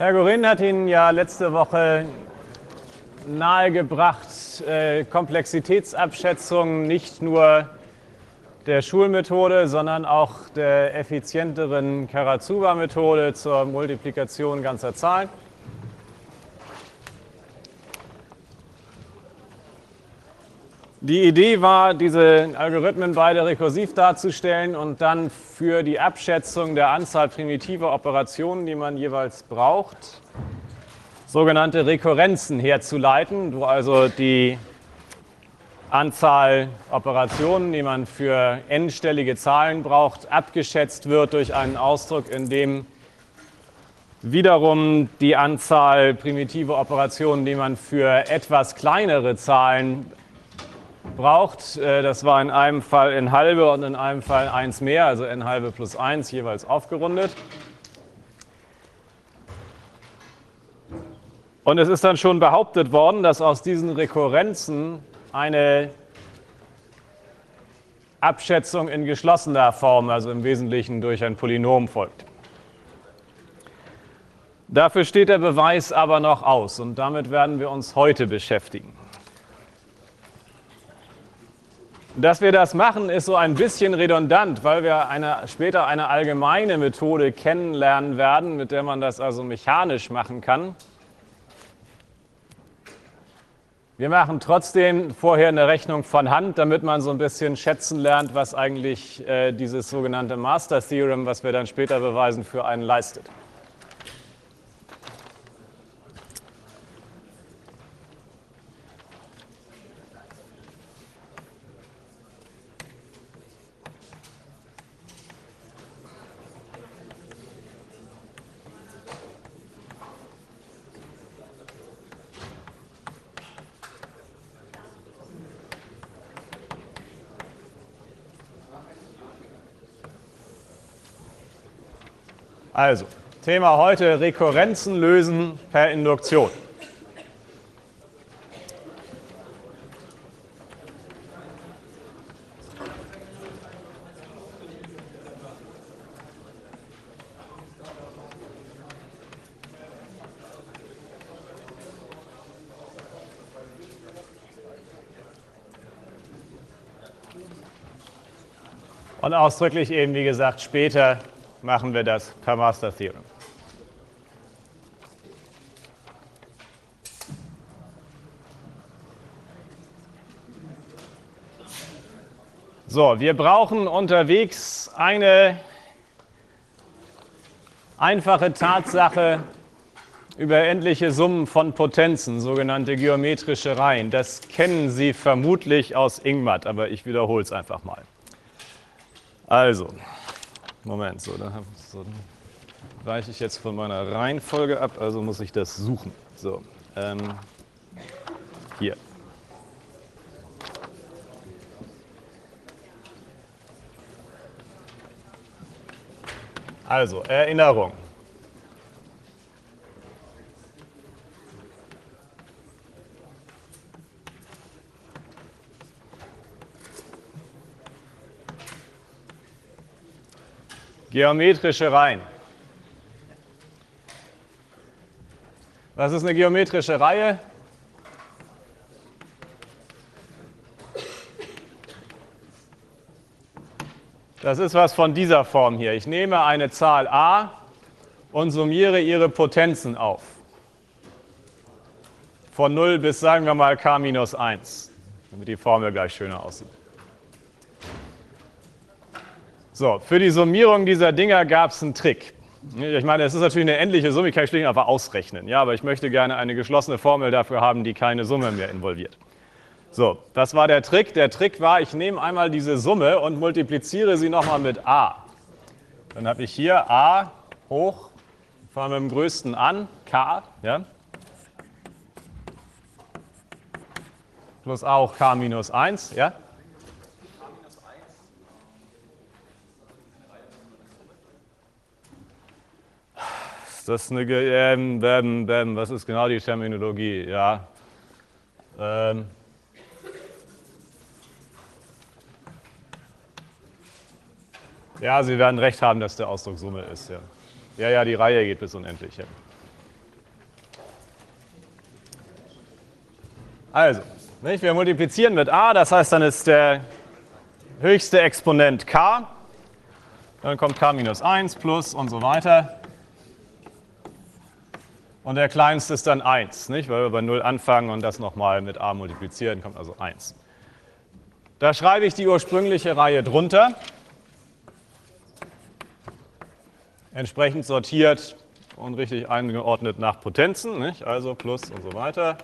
Herr Gorin hat Ihnen ja letzte Woche nahegebracht, Komplexitätsabschätzung nicht nur der Schulmethode, sondern auch der effizienteren Karatsuba-Methode zur Multiplikation ganzer Zahlen. Die Idee war, diese Algorithmen beide rekursiv darzustellen und dann für die Abschätzung der Anzahl primitiver Operationen, die man jeweils braucht, sogenannte Rekurrenzen herzuleiten, wo also die Anzahl Operationen, die man für n-stellige Zahlen braucht, abgeschätzt wird durch einen Ausdruck, in dem wiederum die Anzahl primitiver Operationen, die man für etwas kleinere Zahlen braucht. Das war in einem Fall n halbe und in einem Fall 1 mehr, also n halbe plus 1, jeweils aufgerundet. Und es ist dann schon behauptet worden, dass aus diesen Rekurrenzen eine Abschätzung in geschlossener Form, also im Wesentlichen durch ein Polynom, folgt. Dafür steht der Beweis aber noch aus und damit werden wir uns heute beschäftigen. Dass wir das machen, ist so ein bisschen redundant, weil wir später eine allgemeine Methode kennenlernen werden, mit der man das also mechanisch machen kann. Wir machen trotzdem vorher eine Rechnung von Hand, damit man so ein bisschen schätzen lernt, was eigentlich dieses sogenannte Master Theorem, was wir dann später beweisen, für einen leistet. Also, Thema heute: Rekurrenzen lösen per Induktion. Und ausdrücklich eben, wie gesagt, später machen wir das per Master Theorem. So, wir brauchen unterwegs eine einfache Tatsache über endliche Summen von Potenzen, sogenannte geometrische Reihen. Das kennen Sie vermutlich aus IngMath, aber ich wiederhole es einfach mal. Also, Moment, dann weiche ich jetzt von meiner Reihenfolge ab, also muss ich das suchen. So, hier. Also, Erinnerung. Geometrische Reihen. Was ist eine geometrische Reihe? Das ist was von dieser Form hier. Ich nehme eine Zahl a und summiere ihre Potenzen auf. Von 0 bis, sagen wir mal, k minus 1, damit die Formel gleich schöner aussieht. So, für die Summierung dieser Dinger gab es einen Trick. Ich meine, es ist natürlich eine endliche Summe, ich kann schlicht einfach ausrechnen. Ja, aber ich möchte gerne eine geschlossene Formel dafür haben, die keine Summe mehr involviert. So, das war der Trick. Der Trick war, ich nehme einmal diese Summe und multipliziere sie nochmal mit a. Dann habe ich hier a hoch, fangen wir mit dem größten an, k, ja, plus a hoch k minus 1, ja. Das ist eine, was ist genau die Terminologie? Ja. Ja, Sie werden recht haben, dass der Ausdruck Summe ist. Ja, ja, die Reihe geht bis unendlich. Ja. Also, nicht? Wir multiplizieren mit a, das heißt, dann ist der höchste Exponent k, dann kommt k minus 1 plus und so weiter. Und der kleinste ist dann 1, nicht? Weil wir bei 0 anfangen und das nochmal mit a multiplizieren, kommt also 1. Da schreibe ich die ursprüngliche Reihe drunter, entsprechend sortiert und richtig eingeordnet nach Potenzen, nicht? Also plus und so weiter.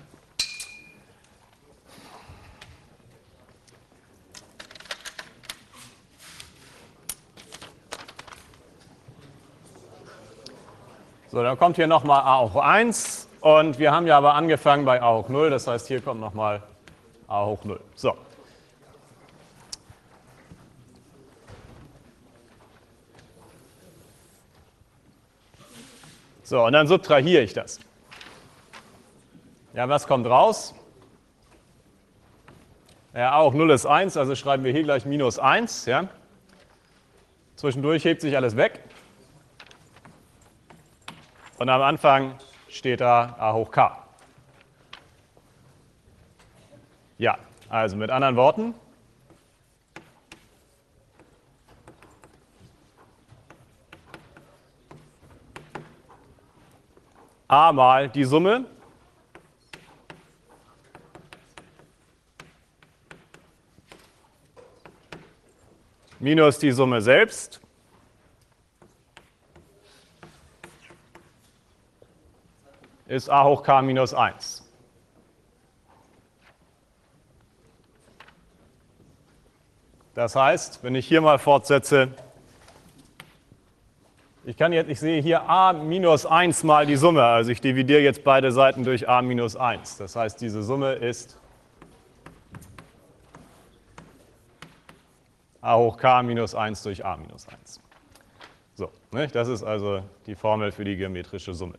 So, dann kommt hier nochmal a hoch 1 und wir haben ja aber angefangen bei a hoch 0, das heißt, hier kommt nochmal a hoch 0. So. So, und dann subtrahiere ich das. Ja, was kommt raus? Ja, a hoch 0 ist 1, also schreiben wir hier gleich minus 1. Ja. Zwischendurch hebt sich alles weg. Und am Anfang steht da a hoch k. Ja, also mit anderen Worten, a mal die Summe minus die Summe selbst ist a hoch k minus 1. Das heißt, wenn ich hier mal fortsetze, ich sehe hier a minus 1 mal die Summe, also ich dividiere jetzt beide Seiten durch a minus 1. Das heißt, diese Summe ist a hoch k minus 1 durch a minus 1. So, nicht? Das ist also die Formel für die geometrische Summe.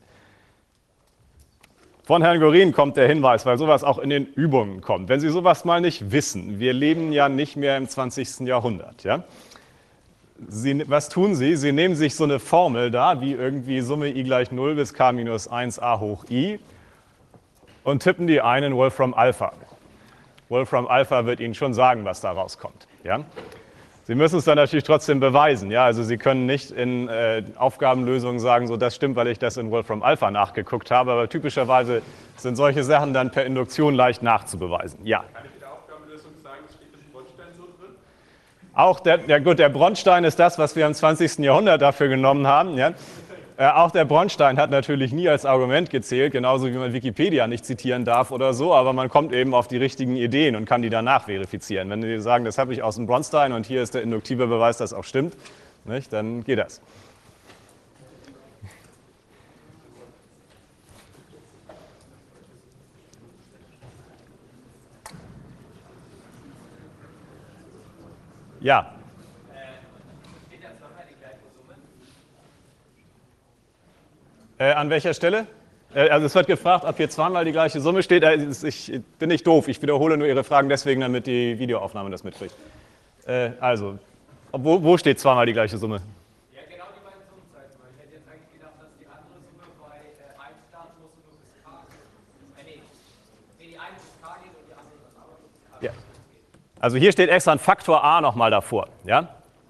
Von Herrn Gorin kommt der Hinweis, weil sowas auch in den Übungen kommt. Wenn Sie sowas mal nicht wissen, wir leben ja nicht mehr im 20. Jahrhundert. Ja? Was tun Sie? Sie nehmen sich so eine Formel da, wie irgendwie Summe i gleich 0 bis k minus 1 a hoch i und tippen die ein in Wolfram Alpha. Wolfram Alpha wird Ihnen schon sagen, was da rauskommt. Ja? Sie müssen es dann natürlich trotzdem beweisen. Ja? Also Sie können nicht in Aufgabenlösungen sagen, so das stimmt, weil ich das in Wolfram Alpha nachgeguckt habe, aber typischerweise sind solche Sachen dann per Induktion leicht nachzubeweisen. Ja. Kann ich in der Aufgabenlösung sagen, steht das Bronstein so drin? Auch der Bronstein ist das, was wir im 20. Jahrhundert dafür genommen haben. Ja? Auch der Bronstein hat natürlich nie als Argument gezählt, genauso wie man Wikipedia nicht zitieren darf oder so, aber man kommt eben auf die richtigen Ideen und kann die danach verifizieren. Wenn Sie sagen, das habe ich aus dem Bronstein und hier ist der induktive Beweis, dass auch stimmt, nicht, dann geht das. Ja. An welcher Stelle? Also es wird gefragt, ob hier zweimal die gleiche Summe steht. Ich bin nicht doof, ich wiederhole nur Ihre Fragen deswegen, damit die Videoaufnahme das mitkriegt. Also, wo steht zweimal die gleiche Summe? Ja, genau die beiden Summenzeiten. Weil ich hätte jetzt eigentlich gedacht, dass die andere Summe bei 1 starten muss und nur bis k geht. Nee, die eine bis k geht und die andere dann aber bis k geht. Ja. Also hier steht extra ein Faktor a nochmal davor. Ja?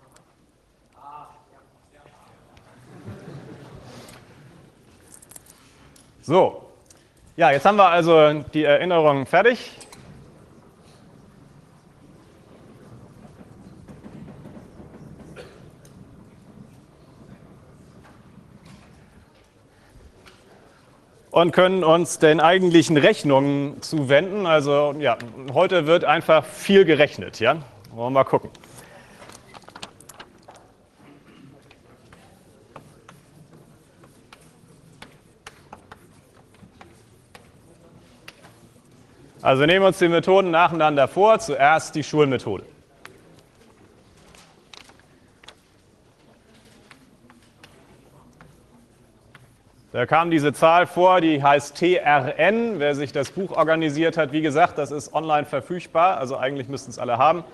So, ja, jetzt haben wir also die Erinnerung fertig. Und können uns den eigentlichen Rechnungen zuwenden. Also ja, heute wird einfach viel gerechnet. Ja? Wollen wir mal gucken. Also nehmen wir uns die Methoden nacheinander vor. Zuerst die Schulmethode. Da kam diese Zahl vor, die heißt TRN. Wer sich das Buch organisiert hat, wie gesagt, das ist online verfügbar, also eigentlich müssten es alle haben.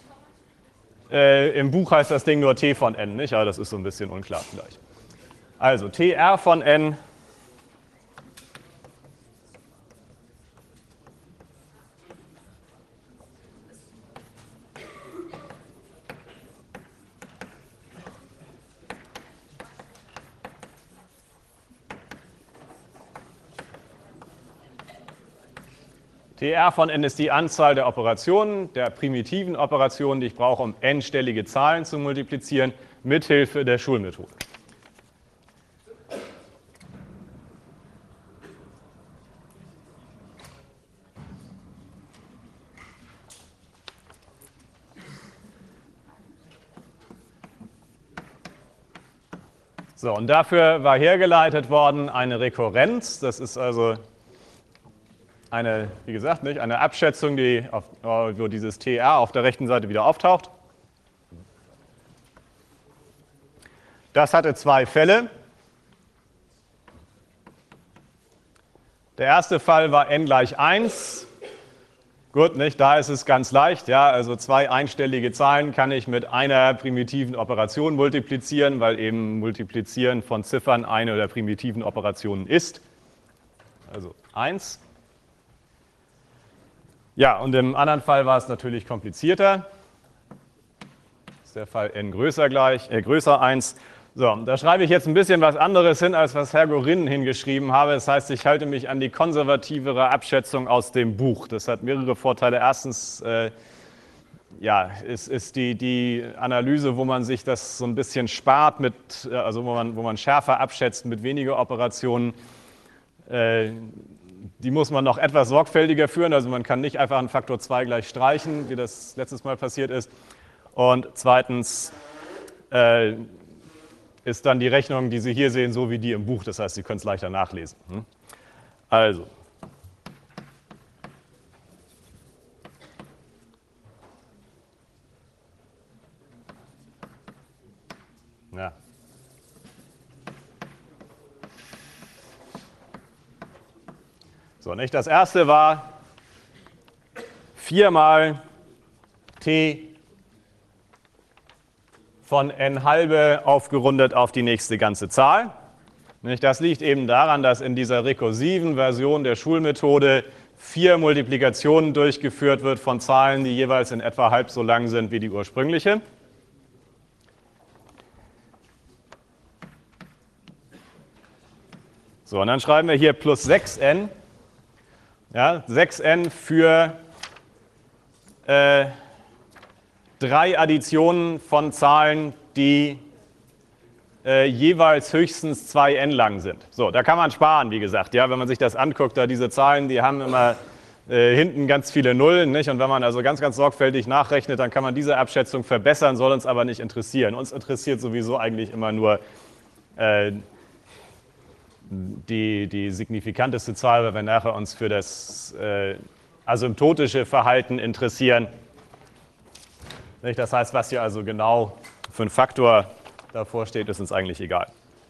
Im Buch heißt das Ding nur T von N, nicht? Aber das ist so ein bisschen unklar vielleicht. Also TR von N TR von n ist die Anzahl der Operationen, der primitiven Operationen, die ich brauche, um n-stellige Zahlen zu multiplizieren, mithilfe der Schulmethode. So, und dafür war hergeleitet worden eine Rekurrenz. Das ist also eine, wie gesagt, nicht, eine Abschätzung, wo dieses TR auf der rechten Seite wieder auftaucht. Das hatte zwei Fälle. Der erste Fall war n gleich 1. Gut, nicht? Da ist es ganz leicht. Ja, also zwei einstellige Zahlen kann ich mit einer primitiven Operation multiplizieren, weil eben Multiplizieren von Ziffern eine der primitiven Operationen ist. Also 1. Ja, und im anderen Fall war es natürlich komplizierter. Das ist der Fall n größer 1. So, da schreibe ich jetzt ein bisschen was anderes hin, als was Herr Gorin hingeschrieben habe. Das heißt, ich halte mich an die konservativere Abschätzung aus dem Buch. Das hat mehrere Vorteile. Erstens ist die Analyse, wo man sich das so ein bisschen spart, also wo man schärfer abschätzt mit weniger Operationen. Die muss man noch etwas sorgfältiger führen. Also man kann nicht einfach einen Faktor 2 gleich streichen, wie das letztes Mal passiert ist. Und zweitens ist dann die Rechnung, die Sie hier sehen, so wie die im Buch. Das heißt, Sie können es leichter nachlesen. Also. Ja. So, nicht? Das erste war 4 mal t von n halbe aufgerundet auf die nächste ganze Zahl. Das liegt eben daran, dass in dieser rekursiven Version der Schulmethode 4 Multiplikationen durchgeführt wird von Zahlen, die jeweils in etwa halb so lang sind wie die ursprüngliche. So, und dann schreiben wir hier plus 6n. Ja, 6n für 3 Additionen von Zahlen, die jeweils höchstens 2n lang sind. So, da kann man sparen, wie gesagt. Ja, wenn man sich das anguckt, da diese Zahlen, die haben immer hinten ganz viele Nullen, nicht? Und wenn man also ganz, ganz sorgfältig nachrechnet, dann kann man diese Abschätzung verbessern, soll uns aber nicht interessieren. Uns interessiert sowieso eigentlich immer nur die signifikanteste Zahl, weil wir nachher uns für das asymptotische Verhalten interessieren. Das heißt, was hier also genau für ein Faktor davor steht, ist uns eigentlich egal.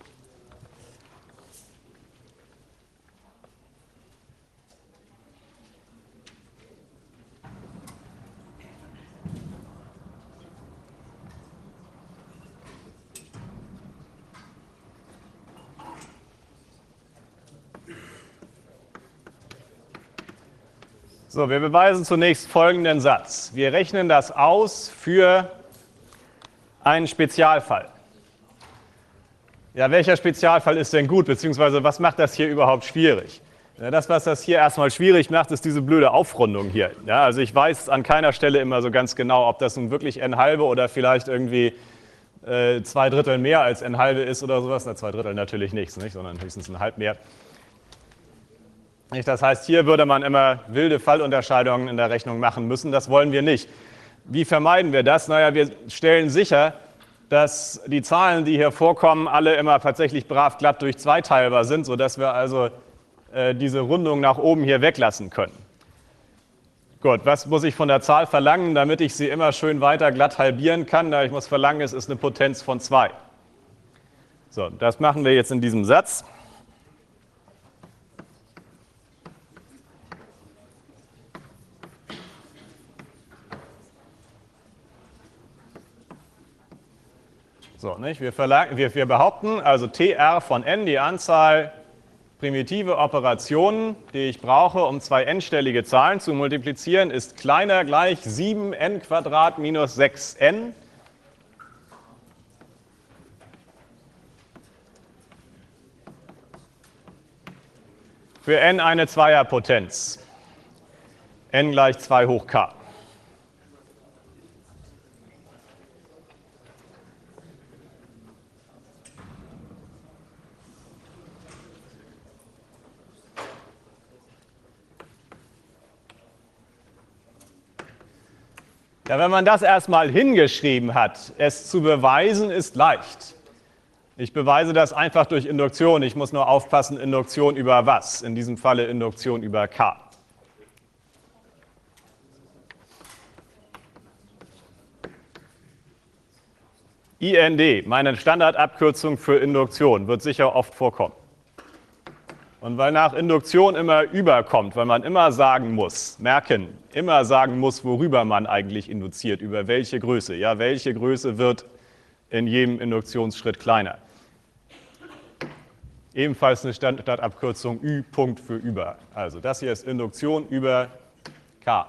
So, wir beweisen zunächst folgenden Satz. Wir rechnen das aus für einen Spezialfall. Ja, welcher Spezialfall ist denn gut, beziehungsweise was macht das hier überhaupt schwierig? Ja, das, was das hier erstmal schwierig macht, ist diese blöde Aufrundung hier. Ja, also ich weiß an keiner Stelle immer so ganz genau, ob das nun wirklich n halbe oder vielleicht irgendwie 2/3 mehr als n halbe ist oder sowas. Na, 2/3 natürlich nichts, nicht, sondern höchstens ein halb mehr. Das heißt, hier würde man immer wilde Fallunterscheidungen in der Rechnung machen müssen. Das wollen wir nicht. Wie vermeiden wir das? Naja, wir stellen sicher, dass die Zahlen, die hier vorkommen, alle immer tatsächlich brav glatt durch 2 teilbar sind, sodass wir also diese Rundung nach oben hier weglassen können. Gut, was muss ich von der Zahl verlangen, damit ich sie immer schön weiter glatt halbieren kann? Ich muss verlangen, es ist eine Potenz von 2. So, das machen wir jetzt in diesem Satz. So, nicht? Wir behaupten, also TR von n, die Anzahl primitive Operationen, die ich brauche, um 2 n-stellige Zahlen zu multiplizieren, ist kleiner gleich 7n² minus 6n. Für n eine Zweierpotenz. n gleich 2 hoch k. Ja, wenn man das erstmal hingeschrieben hat, es zu beweisen, ist leicht. Ich beweise das einfach durch Induktion. Ich muss nur aufpassen, Induktion über was? In diesem Falle Induktion über K. IND, meine Standardabkürzung für Induktion, wird sicher oft vorkommen. Und weil nach Induktion immer überkommt, weil man immer sagen muss, merken, immer sagen muss, worüber man eigentlich induziert, über welche Größe. Ja, welche Größe wird in jedem Induktionsschritt kleiner. Ebenfalls eine Standardabkürzung Ü Punkt für über. Also das hier ist Induktion über K.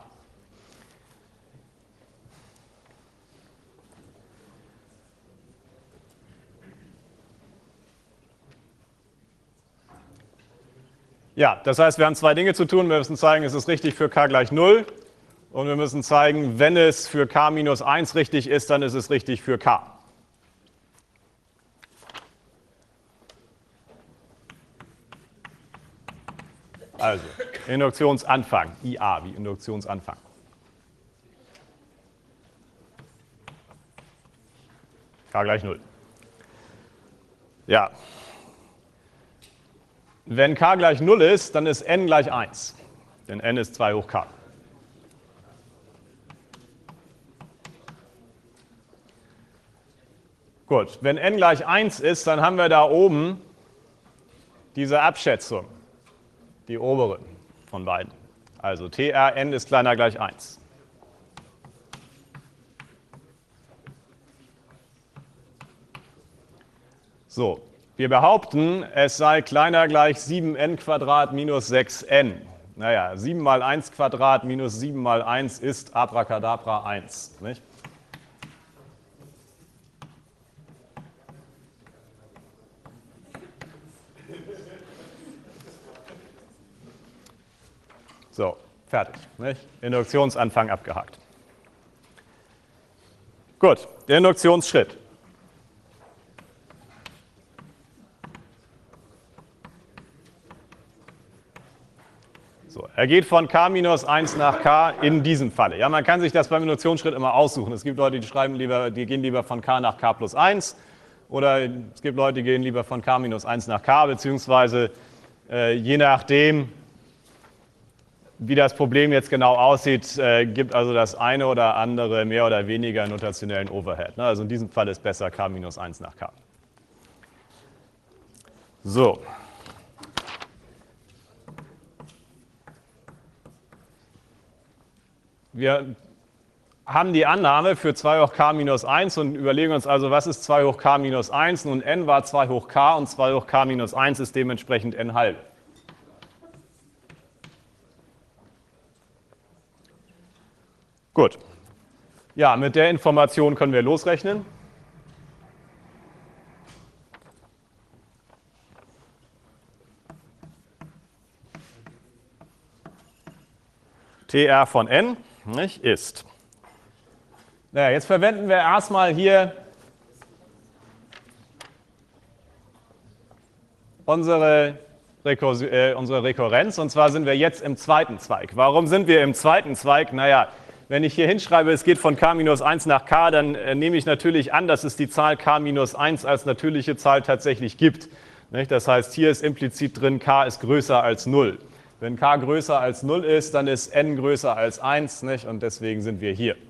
Ja, das heißt, wir haben zwei Dinge zu tun. Wir müssen zeigen, es ist richtig für k gleich 0. Und wir müssen zeigen, wenn es für k minus 1 richtig ist, dann ist es richtig für k. Also, Induktionsanfang, IA wie Induktionsanfang. K gleich 0. Ja. Wenn k gleich 0 ist, dann ist n gleich 1. Denn n ist 2 hoch k. Gut, wenn n gleich 1 ist, dann haben wir da oben diese Abschätzung, die obere von beiden. Also TRN ist kleiner gleich 1. So, wir behaupten, es sei kleiner gleich 7n² minus 6n. Naja, 7 mal 1² minus 7 mal 1 ist Abracadabra 1. Nicht? So, fertig. Nicht? Induktionsanfang abgehakt. Gut, der Induktionsschritt. So, er geht von k minus 1 nach k in diesem Falle. Ja, man kann sich das beim Induktionsschritt immer aussuchen. Es gibt Leute, die gehen lieber von k nach k plus 1. Oder es gibt Leute, die gehen lieber von k minus 1 nach k, beziehungsweise je nachdem, wie das Problem jetzt genau aussieht, gibt also das eine oder andere mehr oder weniger notationellen Overhead. Also in diesem Fall ist besser k minus 1 nach k. So. Wir haben die Annahme für 2 hoch k minus 1 und überlegen uns also, was ist 2 hoch k minus 1? Nun, n war 2 hoch k und 2 hoch k minus 1 ist dementsprechend n halbe. Gut. Ja, mit der Information können wir losrechnen. TR von n nicht, ist. Naja, jetzt verwenden wir erstmal hier unsere Rekurrenz, und zwar sind wir jetzt im zweiten Zweig. Warum sind wir im zweiten Zweig? Naja, wenn ich hier hinschreibe, es geht von k minus 1 nach k, dann nehme ich natürlich an, dass es die Zahl k minus 1 als natürliche Zahl tatsächlich gibt. Nicht? Das heißt, hier ist implizit drin, k ist größer als 0. Wenn k größer als 0 ist, dann ist n größer als 1, nicht? Und deswegen sind wir hier.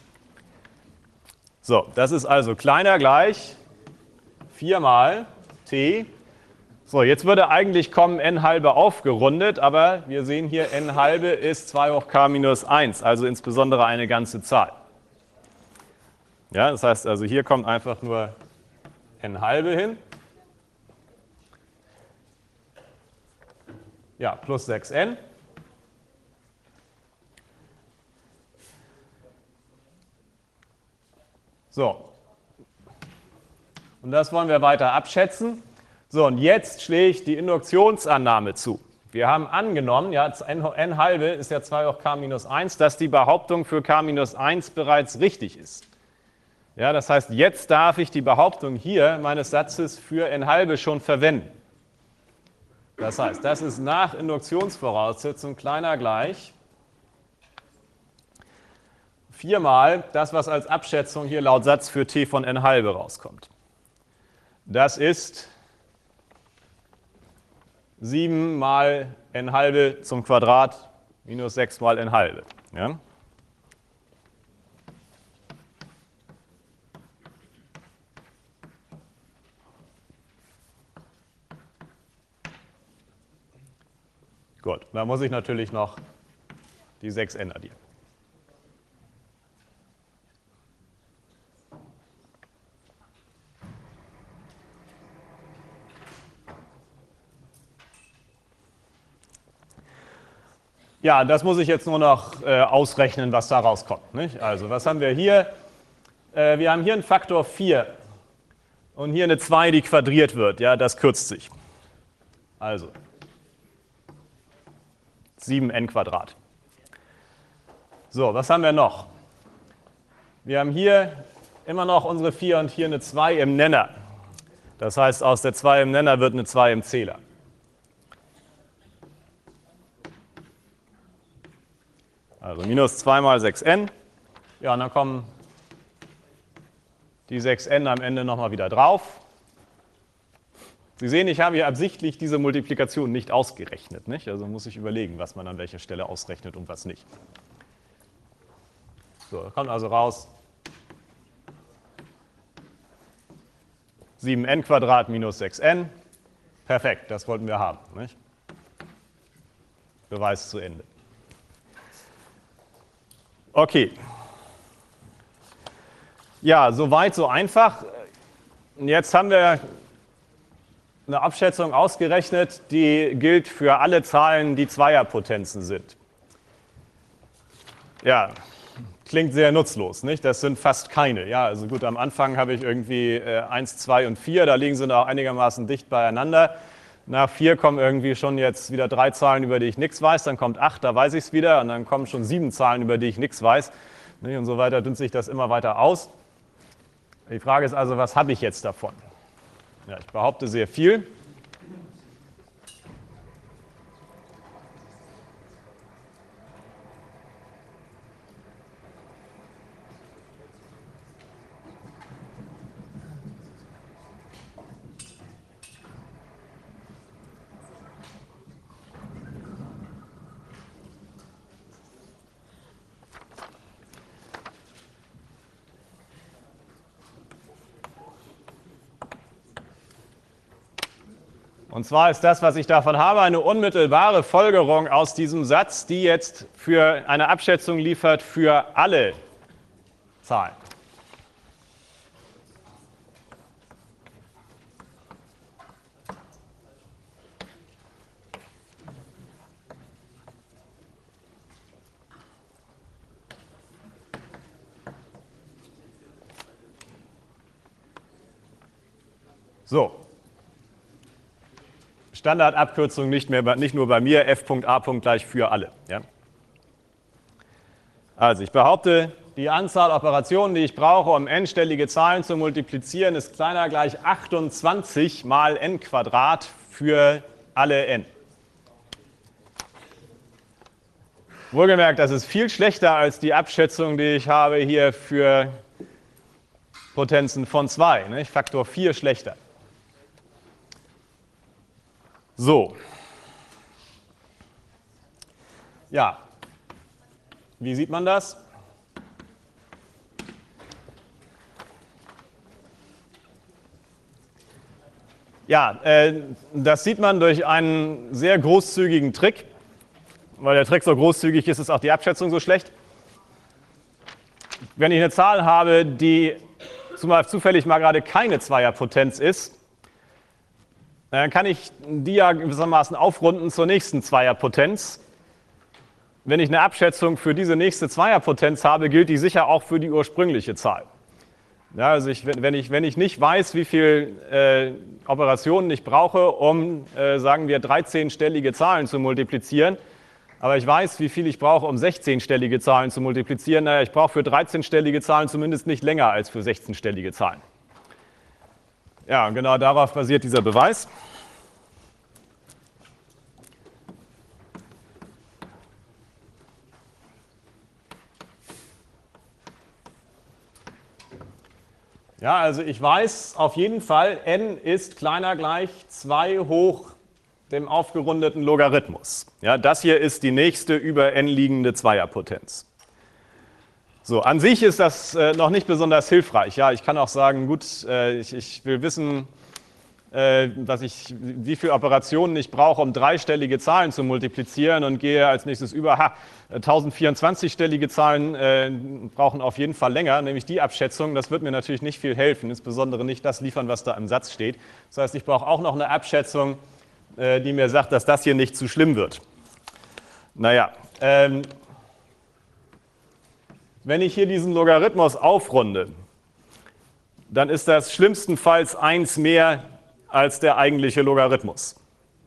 So, das ist also kleiner gleich 4 mal t. So, jetzt würde eigentlich kommen n halbe aufgerundet, aber wir sehen hier, n halbe ist 2 hoch k minus 1, also insbesondere eine ganze Zahl. Ja, das heißt also, hier kommt einfach nur n halbe hin. Ja, plus 6n. So. Und das wollen wir weiter abschätzen. So, und jetzt schlägt die Induktionsannahme zu. Wir haben angenommen, ja, n halbe ist ja 2 hoch k minus 1, dass die Behauptung für k minus 1 bereits richtig ist. Ja, das heißt, jetzt darf ich die Behauptung hier meines Satzes für n halbe schon verwenden. Das heißt, das ist nach Induktionsvoraussetzung kleiner gleich 4 mal das, was als Abschätzung hier laut Satz für t von n halbe rauskommt. Das ist 7 mal n halbe zum Quadrat minus 6 mal n halbe. Ja? Gut, da muss ich natürlich noch die 6n addieren. Ja, das muss ich jetzt nur noch ausrechnen, was da rauskommt. Nicht? Also, was haben wir hier? Wir haben hier einen Faktor 4 und hier eine 2, die quadriert wird. Ja, das kürzt sich. Also 7n Quadrat. So, was haben wir noch? Wir haben hier immer noch unsere 4 und hier eine 2 im Nenner. Das heißt, aus der 2 im Nenner wird eine 2 im Zähler. Also minus 2 mal 6n. Ja, und dann kommen die 6n am Ende nochmal wieder drauf. Sie sehen, ich habe hier absichtlich diese Multiplikation nicht ausgerechnet. Nicht? Also muss ich überlegen, was man an welcher Stelle ausrechnet und was nicht. So, kommt also raus 7n Quadrat minus 6n. Perfekt, das wollten wir haben. Nicht? Beweis zu Ende. Okay. Ja, soweit, so einfach. Jetzt haben wir eine Abschätzung ausgerechnet, die gilt für alle Zahlen, die Zweierpotenzen sind. Ja, klingt sehr nutzlos, nicht? Das sind fast keine. Ja, also gut, am Anfang habe ich irgendwie 1, 2 und 4, da liegen sie noch einigermaßen dicht beieinander. Nach 4 kommen irgendwie schon jetzt wieder 3 Zahlen, über die ich nichts weiß, dann kommt 8, da weiß ich es wieder, und dann kommen schon 7 Zahlen, über die ich nichts weiß. Und so weiter dünnt sich das immer weiter aus. Die Frage ist also, was habe ich jetzt davon? Ja, ich behaupte sehr viel. Und zwar ist das, was ich davon habe, eine unmittelbare Folgerung aus diesem Satz, die jetzt für eine Abschätzung liefert für alle Zahlen. So. Standardabkürzung nicht nur bei mir, f.a. gleich für alle. Ja? Also ich behaupte, die Anzahl Operationen, die ich brauche, um n-stellige Zahlen zu multiplizieren, ist kleiner gleich 28 mal n Quadrat für alle n. Wohlgemerkt, das ist viel schlechter als die Abschätzung, die ich habe hier für Potenzen von 2, nicht? Faktor 4 schlechter. So. Ja. Wie sieht man das? Ja, das sieht man durch einen sehr großzügigen Trick. Weil der Trick so großzügig ist, ist auch die Abschätzung so schlecht. Wenn ich eine Zahl habe, die zufällig mal gerade keine Zweierpotenz ist, dann kann ich die ja gewissermaßen aufrunden zur nächsten Zweierpotenz. Wenn ich eine Abschätzung für diese nächste Zweierpotenz habe, gilt die sicher auch für die ursprüngliche Zahl. Ja, also wenn ich nicht weiß, wie viele Operationen ich brauche, um, sagen wir, 13-stellige Zahlen zu multiplizieren, aber ich weiß, wie viel ich brauche, um 16-stellige Zahlen zu multiplizieren, naja, ich brauche für 13-stellige Zahlen zumindest nicht länger als für 16-stellige Zahlen. Ja, und genau darauf basiert dieser Beweis. Ja, also ich weiß auf jeden Fall, n ist kleiner gleich 2 hoch dem aufgerundeten Logarithmus. Ja, das hier ist die nächste über n liegende Zweierpotenz. So, an sich ist das noch nicht besonders hilfreich. Ja, ich kann auch sagen, gut, ich will wissen, wie viele Operationen ich brauche, um 3-stellige Zahlen zu multiplizieren und gehe als nächstes über, 1024-stellige Zahlen brauchen auf jeden Fall länger, nämlich die Abschätzung. Das wird mir natürlich nicht viel helfen, insbesondere nicht das liefern, was da im Satz steht. Das heißt, ich brauche auch noch eine Abschätzung, die mir sagt, dass das hier nicht zu schlimm wird. Naja, wenn ich hier diesen Logarithmus aufrunde, dann ist das schlimmstenfalls 1 mehr als der eigentliche Logarithmus.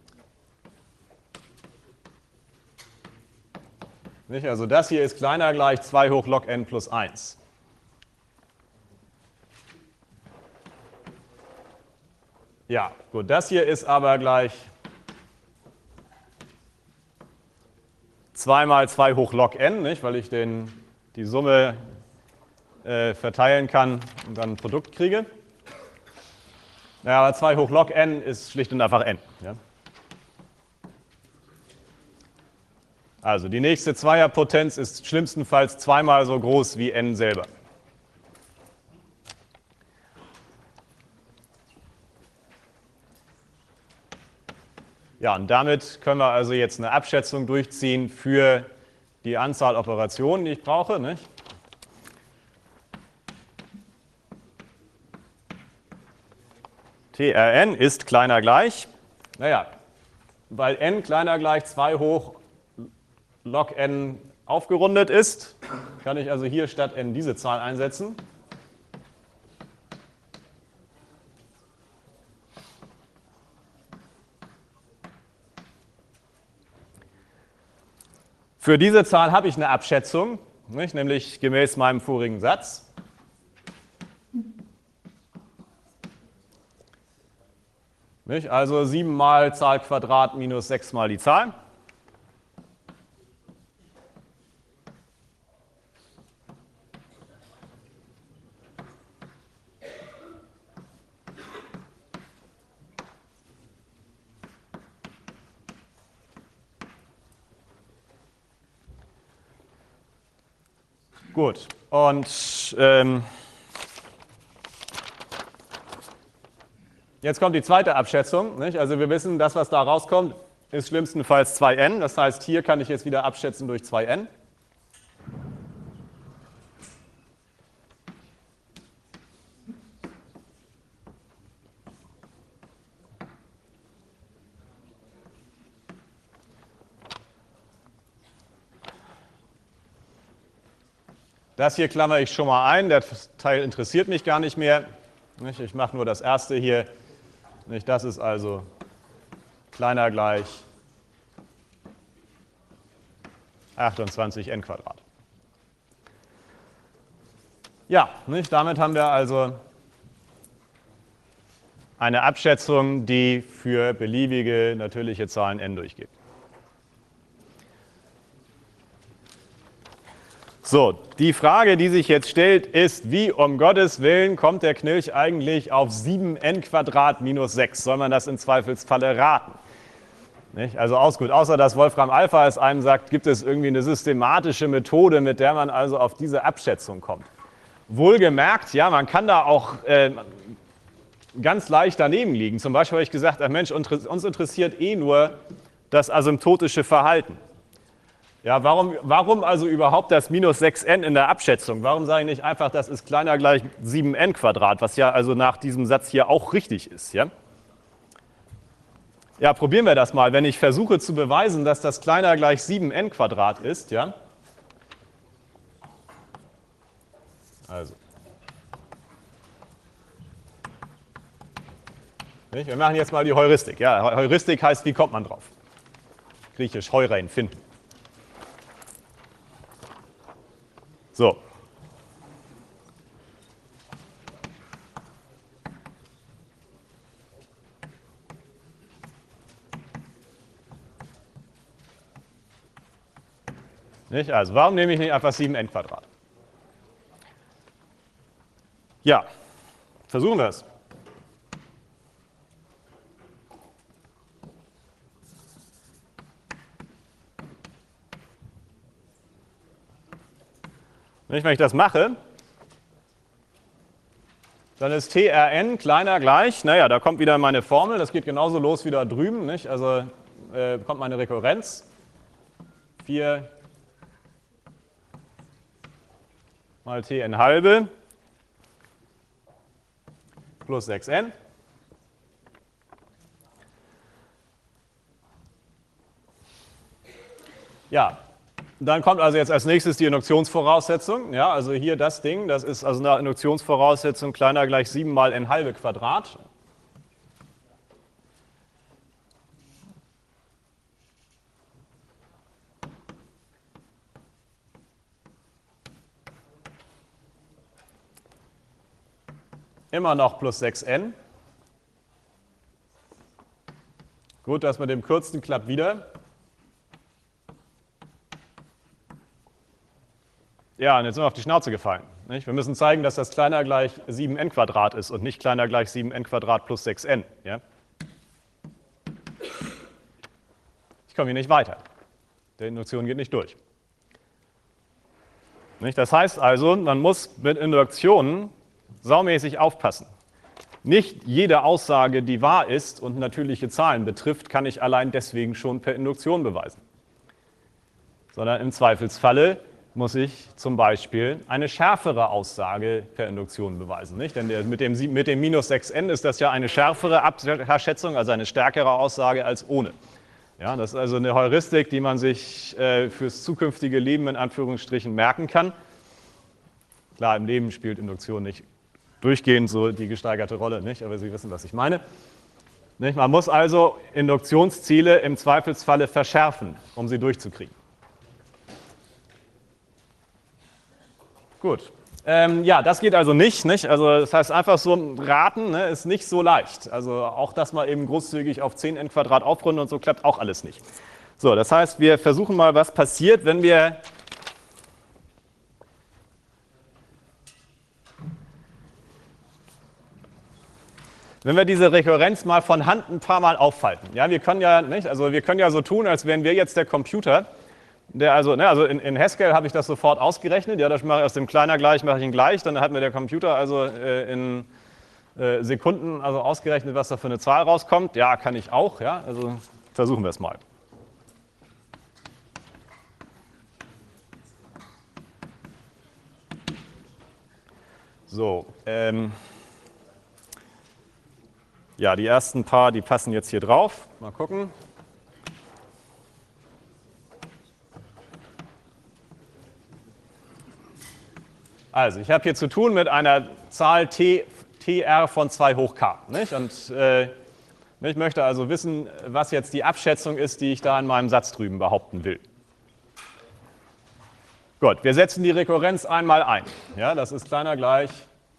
Nicht? Also das hier ist kleiner gleich 2 hoch log n plus 1. Ja, gut, das hier ist aber gleich 2 mal 2 hoch log n, nicht? Weil ich die Summe verteilen kann und dann ein Produkt kriege. Ja, aber 2 hoch log n ist schlicht und einfach n. Ja? Also die nächste Zweierpotenz ist schlimmstenfalls 2-mal so groß wie n selber. Ja, und damit können wir also jetzt eine Abschätzung durchziehen für die Anzahl Operationen, die ich brauche. Nicht? TRN ist kleiner gleich, naja, weil n kleiner gleich 2 hoch log n aufgerundet ist, kann ich also hier statt n diese Zahl einsetzen. Für diese Zahl habe ich eine Abschätzung, nicht? Nämlich gemäß meinem vorigen Satz. Nicht? Also 7 mal Zahl Quadrat minus 6 mal die Zahl. Gut, und jetzt kommt die zweite Abschätzung. Nicht? Also wir wissen, das, was da rauskommt, ist schlimmstenfalls 2n. Das heißt, hier kann ich jetzt wieder abschätzen durch 2n. Das hier klammere ich schon mal ein, der Teil interessiert mich gar nicht mehr. Ich mache nur das erste hier. Das ist also kleiner gleich 28n Quadrat. Ja, damit haben wir also eine Abschätzung, die für beliebige natürliche Zahlen n durchgeht. So, die Frage, die sich jetzt stellt, ist, wie um Gottes Willen kommt der Knilch eigentlich auf 7n Quadrat minus 6? Soll man das im Zweifelsfalle raten? Nicht? Also gut, außer dass Wolfram Alpha es einem sagt, gibt es irgendwie eine systematische Methode, mit der man also auf diese Abschätzung kommt. Wohlgemerkt, ja, man kann da auch ganz leicht daneben liegen. Zum Beispiel habe ich gesagt, ach Mensch, uns interessiert eh nur das asymptotische Verhalten. Ja, warum also überhaupt das minus 6n in der Abschätzung? Warum sage ich nicht einfach, das ist kleiner gleich 7n Quadrat, was ja also nach diesem Satz hier auch richtig ist? Ja, ja, probieren wir das mal. Wenn ich versuche zu beweisen, dass das kleiner gleich 7n Quadrat ist, ja, also Nicht? Wir machen jetzt mal die Heuristik. Ja, Heuristik heißt, wie kommt man drauf? Griechisch heurein, finden. So. Nicht? Also, warum nehme ich nicht einfach 7n²? Ja, versuchen wir es. Wenn ich das mache, dann ist TRN kleiner gleich, naja, da kommt wieder meine Formel, das geht genauso los wie da drüben, nicht? Also kommt meine Rekurrenz, 4 mal Tn halbe plus 6n. Ja, dann kommt also jetzt als nächstes die Induktionsvoraussetzung. Ja, also hier das Ding, das ist also eine Induktionsvoraussetzung kleiner gleich 7 mal n halbe Quadrat. Immer noch plus 6n. Gut, das mit dem kürzesten klappt wieder. Ja, und jetzt sind wir auf die Schnauze gefallen. Nicht? Wir müssen zeigen, dass das kleiner gleich 7n² ist und nicht kleiner gleich 7n² plus 6n. Ja? Ich komme hier nicht weiter. Die Induktion geht nicht durch. Nicht? Das heißt also, man muss mit Induktionen saumäßig aufpassen. Nicht jede Aussage, die wahr ist und natürliche Zahlen betrifft, kann ich allein deswegen schon per Induktion beweisen. Sondern im Zweifelsfalle muss ich zum Beispiel eine schärfere Aussage per Induktion beweisen. Nicht? Denn mit dem minus 6n ist das ja eine schärfere Abschätzung, also eine stärkere Aussage als ohne. Ja, das ist also eine Heuristik, die man sich fürs zukünftige Leben in Anführungsstrichen merken kann. Klar, im Leben spielt Induktion nicht durchgehend so die gesteigerte Rolle, nicht? Aber Sie wissen, was ich meine. Nicht? Man muss also Induktionsziele im Zweifelsfalle verschärfen, um sie durchzukriegen. Gut. Ja, das geht also nicht. Also das heißt, einfach so raten, ne, ist nicht so leicht. Also auch das mal eben großzügig auf 10n² aufrunden und so klappt auch alles nicht. So, das heißt, wir versuchen mal, was passiert, wenn wir diese Rekurrenz mal von Hand ein paar Mal auffalten. Ja, wir können ja, nicht, also wir können ja so tun, als wären wir jetzt der Computer. Also in Haskell habe ich das sofort ausgerechnet. Ja, das mache ich aus dem kleiner gleich, mache ich ihn gleich. Dann hat mir der Computer also in Sekunden also ausgerechnet, was da für eine Zahl rauskommt. Ja, kann ich auch. Ja, also versuchen wir es mal. So, ja, die ersten paar, die passen jetzt hier drauf. Mal gucken. Also, ich habe hier zu tun mit einer Zahl TR von 2 hoch k. Nicht? Und ich möchte also wissen, was jetzt die Abschätzung ist, die ich da in meinem Satz drüben behaupten will. Gut, wir setzen die Rekurrenz einmal ein. Ja, das ist kleiner gleich .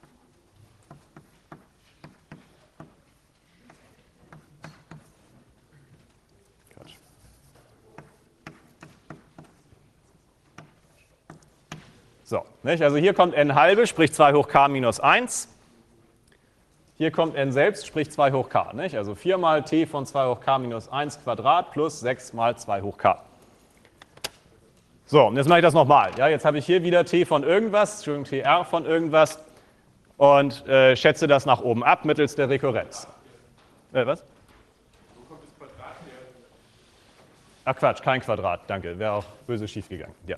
So, nicht? Also hier kommt n halbe, sprich 2 hoch k minus 1. Hier kommt n selbst, sprich 2 hoch k. Nicht? Also 4 mal t von 2 hoch k minus 1 Quadrat plus 6 mal 2 hoch k. So, und jetzt mache ich das nochmal. Ja, jetzt habe ich hier wieder t von irgendwas, Entschuldigung, tr von irgendwas und schätze das nach oben ab mittels der Rekurrenz. Was? Wo kommt das Quadrat her? Ach Quatsch, kein Quadrat, danke. Wäre auch böse schief gegangen. Ja.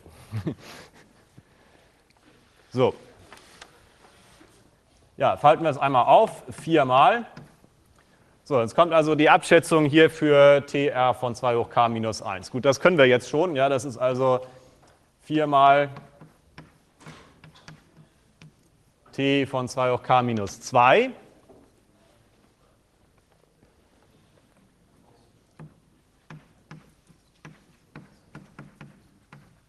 So. Ja, falten wir es einmal auf, 4 mal. So, jetzt kommt also die Abschätzung hier für TR von 2 hoch k minus 1. Gut, das können wir jetzt schon. Ja, das ist also 4 mal T von 2 hoch k minus 2.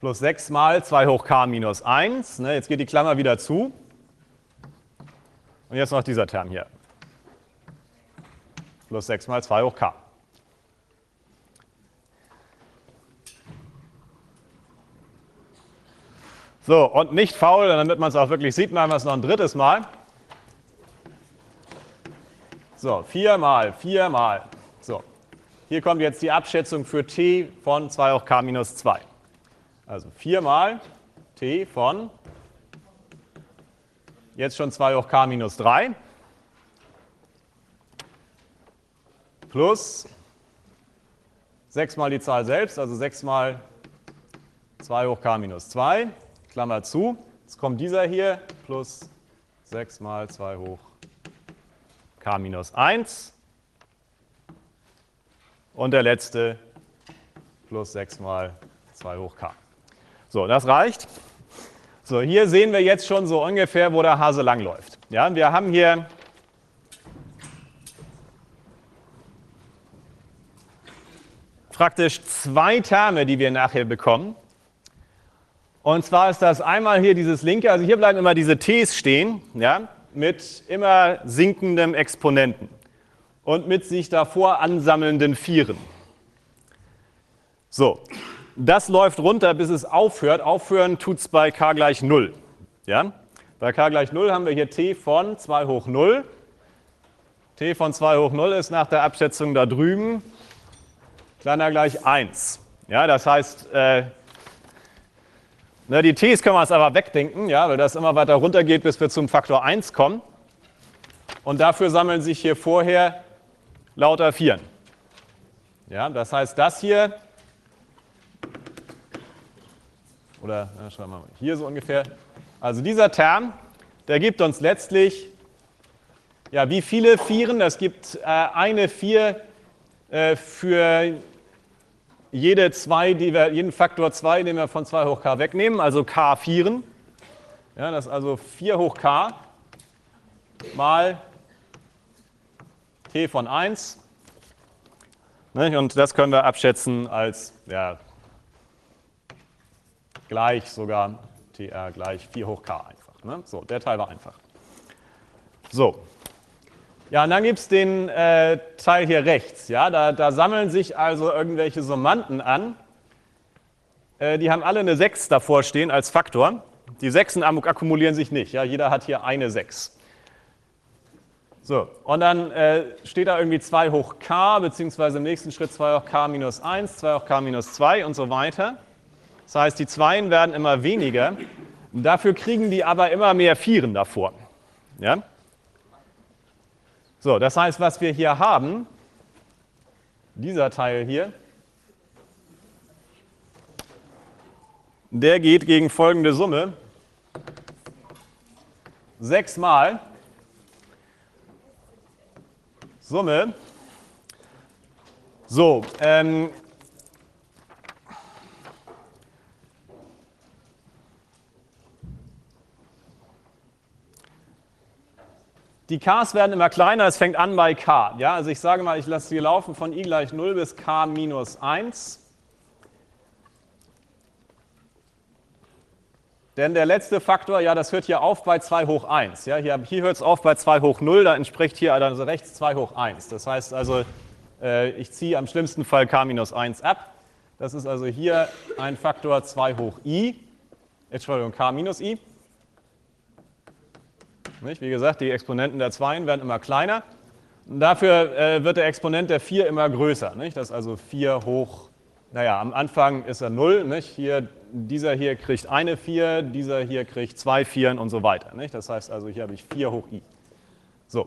plus 6 mal 2 hoch k minus 1. Ne, jetzt geht die Klammer wieder zu. Und jetzt noch dieser Term hier. Plus 6 mal 2 hoch k. So, und nicht faul, damit man es auch wirklich sieht, machen wir es noch ein drittes Mal. So, 4 mal, 4 mal. So, hier kommt jetzt die Abschätzung für t von 2 hoch k minus 2. Also 4 mal t von jetzt schon 2 hoch k minus 3 plus 6 mal die Zahl selbst, also 6 mal 2 hoch k minus 2, Klammer zu. Jetzt kommt dieser hier plus 6 mal 2 hoch k minus 1 und der letzte plus 6 mal 2 hoch k. So, das reicht. So, hier sehen wir jetzt schon so ungefähr, wo der Hase langläuft. Ja, wir haben hier praktisch zwei Terme, die wir nachher bekommen. Und zwar ist das einmal hier dieses linke, also hier bleiben immer diese t's stehen, ja, mit immer sinkendem Exponenten und mit sich davor ansammelnden Vieren. So, das läuft runter, bis es aufhört. Aufhören tut es bei k gleich 0. Ja? Bei k gleich 0 haben wir hier t von 2 hoch 0. T von 2 hoch 0 ist nach der Abschätzung da drüben kleiner gleich 1. Ja, das heißt, die t's können wir uns aber wegdenken, ja, weil das immer weiter runter geht, bis wir zum Faktor 1 kommen. Und dafür sammeln sich hier vorher lauter Vieren. Ja, das heißt, das hier, oder schreiben wir mal hier so ungefähr, also dieser Term, der gibt uns letztlich, ja, wie viele Vieren? Das gibt eine 4 für jeden Faktor 2, den wir von 2 hoch k wegnehmen, also k Vieren. Ja, das ist also 4 hoch k mal t von 1. Und das können wir abschätzen als gleich sogar tr gleich 4 hoch k einfach. Ne? So, der Teil war einfach. So. Ja, und dann gibt es den Teil hier rechts. Ja? Da sammeln sich also irgendwelche Summanden an. Die haben alle eine 6 davor stehen als Faktor. Die 6en akkumulieren sich nicht. Ja? Jeder hat hier eine 6. So, und dann steht da irgendwie 2 hoch k, beziehungsweise im nächsten Schritt 2 hoch k minus 1, 2 hoch k minus 2 und so weiter. Das heißt, die 2 werden immer weniger. Dafür kriegen die aber immer mehr Vieren davor. Ja? So, das heißt, was wir hier haben, dieser Teil hier, der geht gegen folgende Summe. 6 mal Summe. So, die k's werden immer kleiner, es fängt an bei k. Ja? Also ich sage mal, ich lasse hier laufen von i gleich 0 bis k minus 1. Denn der letzte Faktor, ja, das hört hier auf bei 2 hoch 1. Ja? Hier hört es auf bei 2 hoch 0, da entspricht hier also rechts 2 hoch 1. Das heißt also, ich ziehe am schlimmsten Fall k minus 1 ab. Das ist also hier ein Faktor 2 hoch i, Entschuldigung, k minus i. Wie gesagt, die Exponenten der 2 werden immer kleiner. Und dafür wird der Exponent der 4 immer größer. Nicht? Das ist also 4 hoch, naja, am Anfang ist er 0. Nicht? Hier, dieser hier kriegt eine 4, dieser hier kriegt 2 Vieren und so weiter. Nicht? Das heißt also, hier habe ich 4 hoch i. So.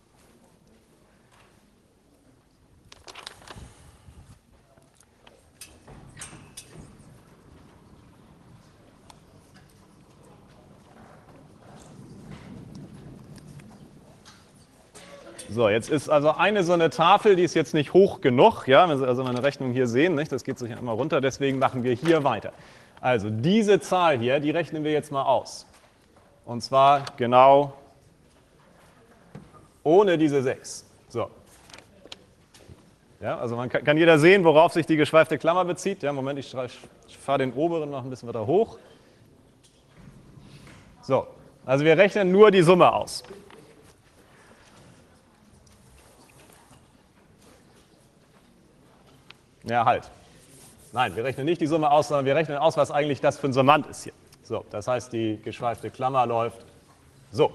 So, jetzt ist also eine so eine Tafel, die ist jetzt nicht hoch genug. Ja? Wenn Sie also meine Rechnung hier sehen, nicht? Das geht sich ja immer runter, deswegen machen wir hier weiter. Also diese Zahl hier, die rechnen wir jetzt mal aus. Und zwar genau ohne diese 6. So. Ja, also kann jeder sehen, worauf sich die geschweifte Klammer bezieht. Ja, Moment, ich fahre den oberen noch ein bisschen weiter hoch. So, also wir rechnen nur die Summe aus. Ja, halt. Nein, wir rechnen nicht die Summe aus, sondern wir rechnen aus, was eigentlich das für ein Summand ist hier. So, das heißt, die geschweifte Klammer läuft so.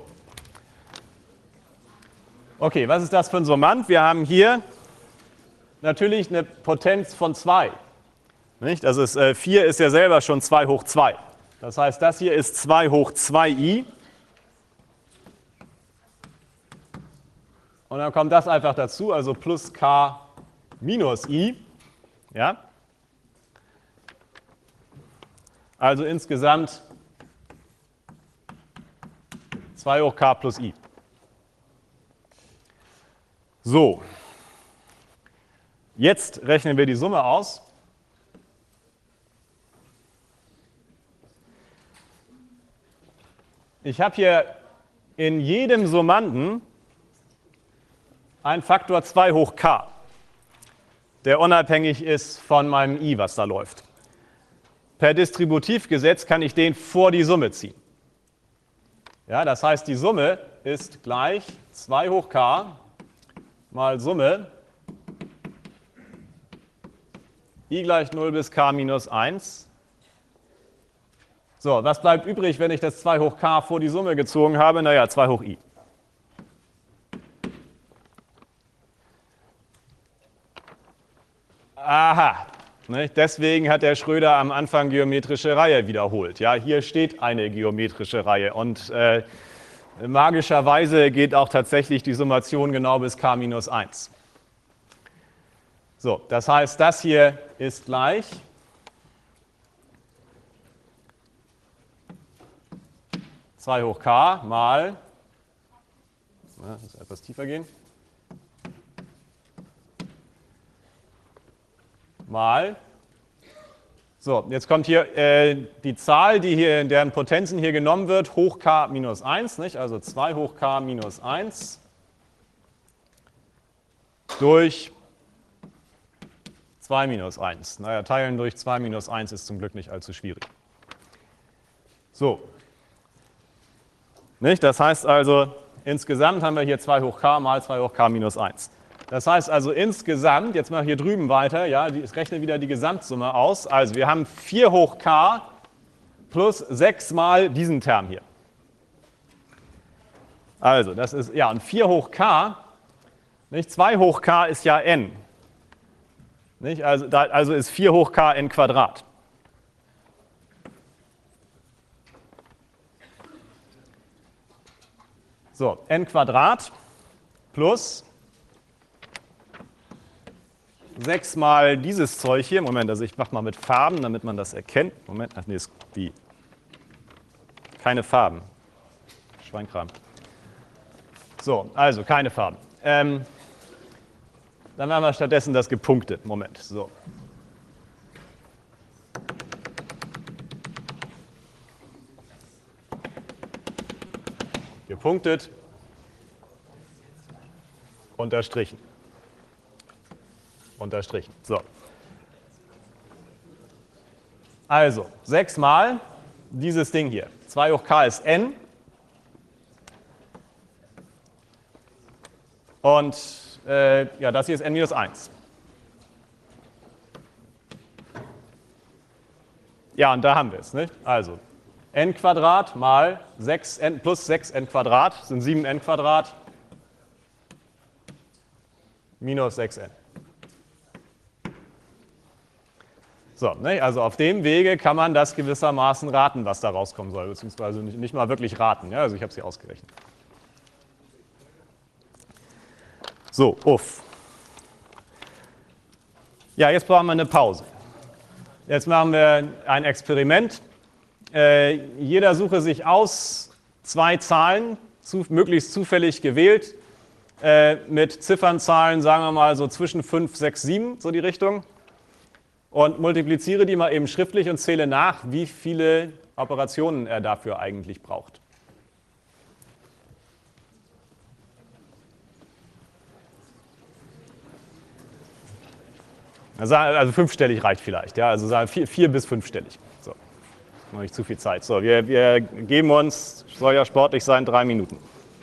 Okay, was ist das für ein Summand? Wir haben hier natürlich eine Potenz von 2. Nicht? Also 4 ist ja selber schon 2 hoch 2. Das heißt, das hier ist 2 hoch 2i. Und dann kommt das einfach dazu, also plus k minus i. Ja? Also insgesamt 2 hoch k plus i. So, jetzt rechnen wir die Summe aus. Ich habe hier in jedem Summanden einen Faktor 2 hoch k, der unabhängig ist von meinem i, was da läuft. Per Distributivgesetz kann ich den vor die Summe ziehen. Ja, das heißt, die Summe ist gleich 2 hoch k mal Summe i gleich 0 bis k minus 1. So, was bleibt übrig, wenn ich das 2 hoch k vor die Summe gezogen habe? Naja, 2 hoch i. Aha, nicht? Deswegen hat der Schröder am Anfang geometrische Reihe wiederholt. Ja, hier steht eine geometrische Reihe und magischerweise geht auch tatsächlich die Summation genau bis k minus 1. So, das heißt, das hier ist gleich zwei hoch k mal, das muss etwas tiefer gehen, mal, so, jetzt kommt hier die Zahl, die hier in deren Potenzen hier genommen wird, hoch k minus 1, nicht? Also 2 hoch k minus 1 durch 2 minus 1. Naja, teilen durch 2 minus 1 ist zum Glück nicht allzu schwierig. So. Nicht? Das heißt also, insgesamt haben wir hier 2 hoch k mal 2 hoch k minus 1. Das heißt also insgesamt, jetzt mal hier drüben weiter, ja, ich rechne wieder die Gesamtsumme aus. Also wir haben 4 hoch k plus 6 mal diesen Term hier. Also das ist, ja, und 4 hoch k, nicht? 2 hoch k ist ja n. Nicht? Also ist 4 hoch k n Quadrat. So, n Quadrat plus 6 mal dieses Zeug hier. Moment, also ich mache mal mit Farben, damit man das erkennt. Moment, ach nee, ist die. Keine Farben. Schweinkram. So, also keine Farben. Dann haben wir stattdessen das gepunktet. Moment, so. Gepunktet, unterstrichen. Unterstrichen. So. Also 6 mal dieses Ding hier. 2 hoch k ist n. Und ja, das hier ist n minus 1. Ja, und da haben wir es. Nicht? Also n Quadrat mal 6n plus 6n Quadrat sind 7n Quadrat minus 6n. So, ne? Also auf dem Wege kann man das gewissermaßen raten, was da rauskommen soll, beziehungsweise nicht mal wirklich raten. Ja? Also ich habe es hier ausgerechnet. So, uff. Ja, jetzt brauchen wir eine Pause. Jetzt machen wir ein Experiment. Jeder suche sich aus 2 Zahlen, möglichst zufällig gewählt, mit Ziffernzahlen, sagen wir mal so zwischen 5, 6, 7, so die Richtung. Und multipliziere die mal eben schriftlich und zähle nach, wie viele Operationen er dafür eigentlich braucht. Also fünfstellig reicht vielleicht, ja, also sagen 4 bis 5-stellig. So, noch nicht zu viel Zeit. So, wir geben uns, soll ja sportlich sein, 3 Minuten.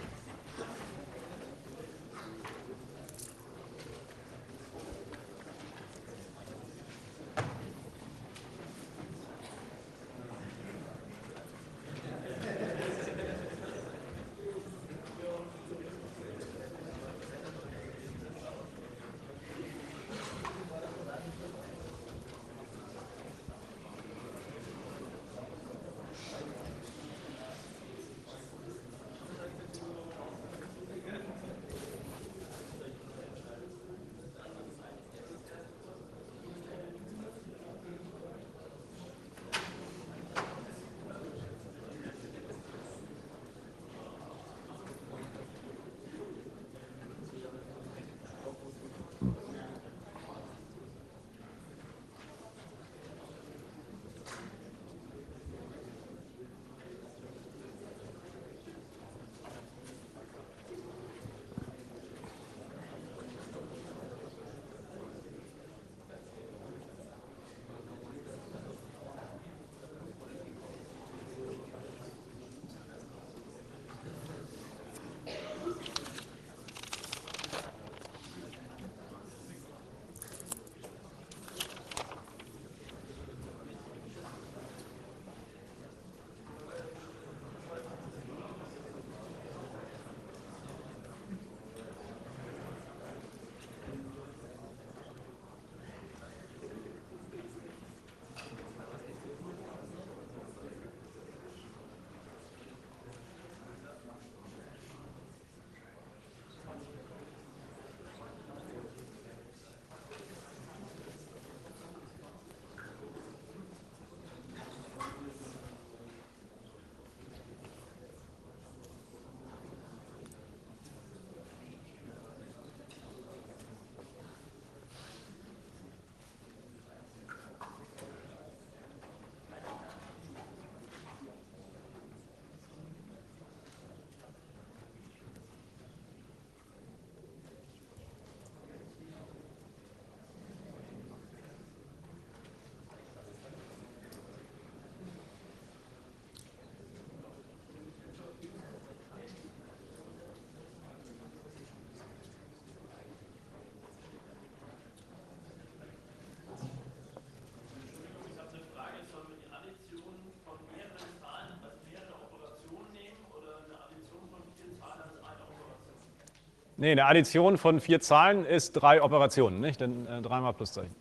Nee, eine Addition von 4 Zahlen ist 3 Operationen, nicht? Denn 3 mal Pluszeichen.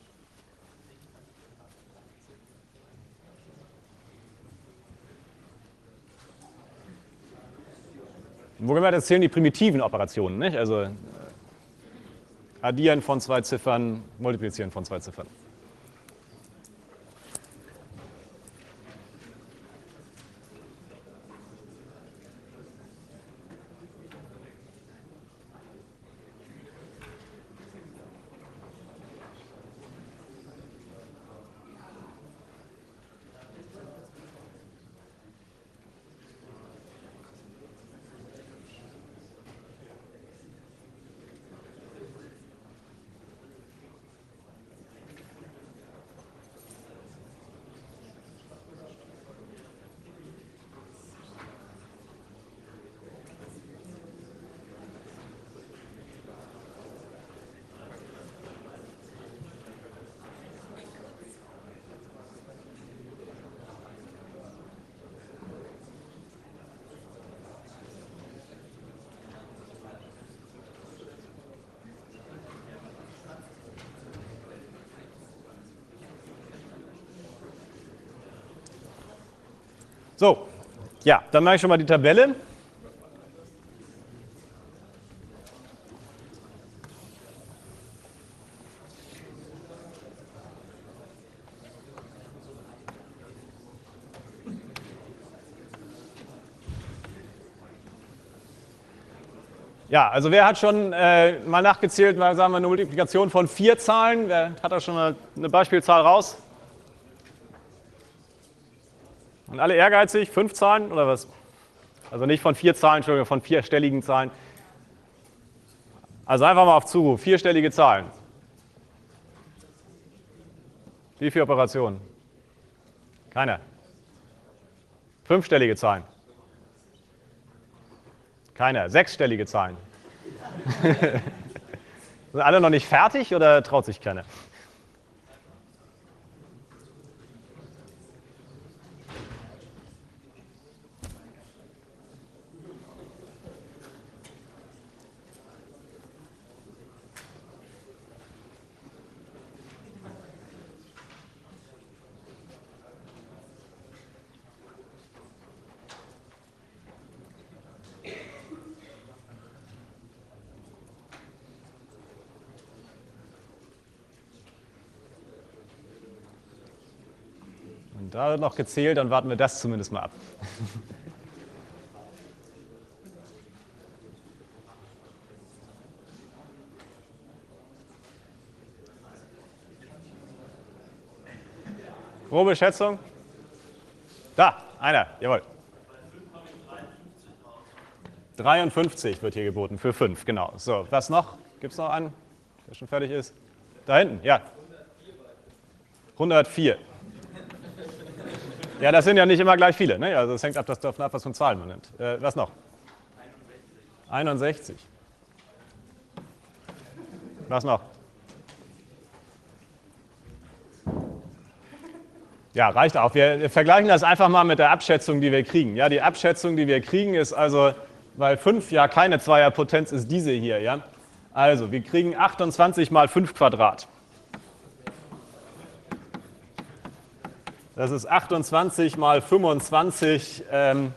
Wohlgemerkt, das zählen die primitiven Operationen, nicht? Also Addieren von 2 Ziffern, Multiplizieren von 2 Ziffern. So, ja, dann mache ich schon mal die Tabelle. Ja, also wer hat schon mal nachgezählt, mal sagen wir eine Multiplikation von 4 Zahlen? Wer hat da schon eine Beispielzahl raus? Und alle ehrgeizig? 5 Zahlen oder was? Also nicht von 4 Zahlen, Entschuldigung, von 4-stelligen Zahlen. Also einfach mal auf Zuruf, 4-stellige Zahlen. Wie viele Operationen? Keiner. 5-stellige Zahlen? Keiner. 6-stellige Zahlen? Sind alle noch nicht fertig oder traut sich keiner? Da wird noch gezählt, dann warten wir das zumindest mal ab. Grobe Schätzung? Da, einer, jawohl. 53 wird hier geboten, für 5, genau. So, was noch? Gibt es noch einen, der schon fertig ist? Da hinten, ja. 104. Ja, das sind ja nicht immer gleich viele, ne? Also es hängt davon ab, was für Zahlen man nimmt. Was noch? 61. Was noch? Ja, reicht auch. Wir vergleichen das einfach mal mit der Abschätzung, die wir kriegen. Ja, die Abschätzung, die wir kriegen, ist also, weil 5 ja keine Zweierpotenz ist, diese hier. Ja? Also, wir kriegen 28 mal 5 Quadrat. Das ist 28 mal 25.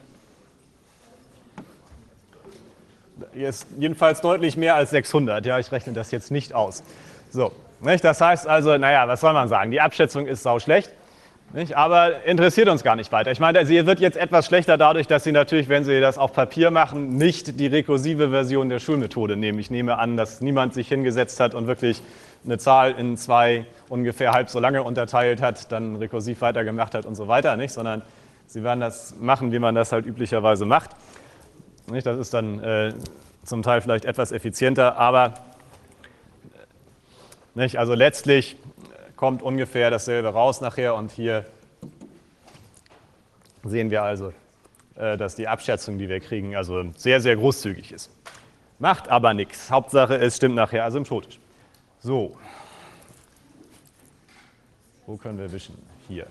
Ist jedenfalls deutlich mehr als 600. Ja, ich rechne das jetzt nicht aus. So, nicht? Das heißt also, naja, was soll man sagen? Die Abschätzung ist sauschlecht. Nicht? Aber interessiert uns gar nicht weiter. Ich meine, sie wird jetzt etwas schlechter dadurch, dass Sie natürlich, wenn Sie das auf Papier machen, nicht die rekursive Version der Schulmethode nehmen. Ich nehme an, dass niemand sich hingesetzt hat und wirklich eine Zahl in 2 ungefähr halb so lange unterteilt hat, dann rekursiv weitergemacht hat und so weiter, nicht? Sondern Sie werden das machen, wie man das halt üblicherweise macht. Nicht? Das ist dann zum Teil vielleicht etwas effizienter, aber nicht? Also letztlich kommt ungefähr dasselbe raus nachher und hier sehen wir also, dass die Abschätzung, die wir kriegen, also sehr, sehr großzügig ist. Macht aber nichts. Hauptsache, es stimmt nachher asymptotisch. So. Wo können wir wischen? Hier.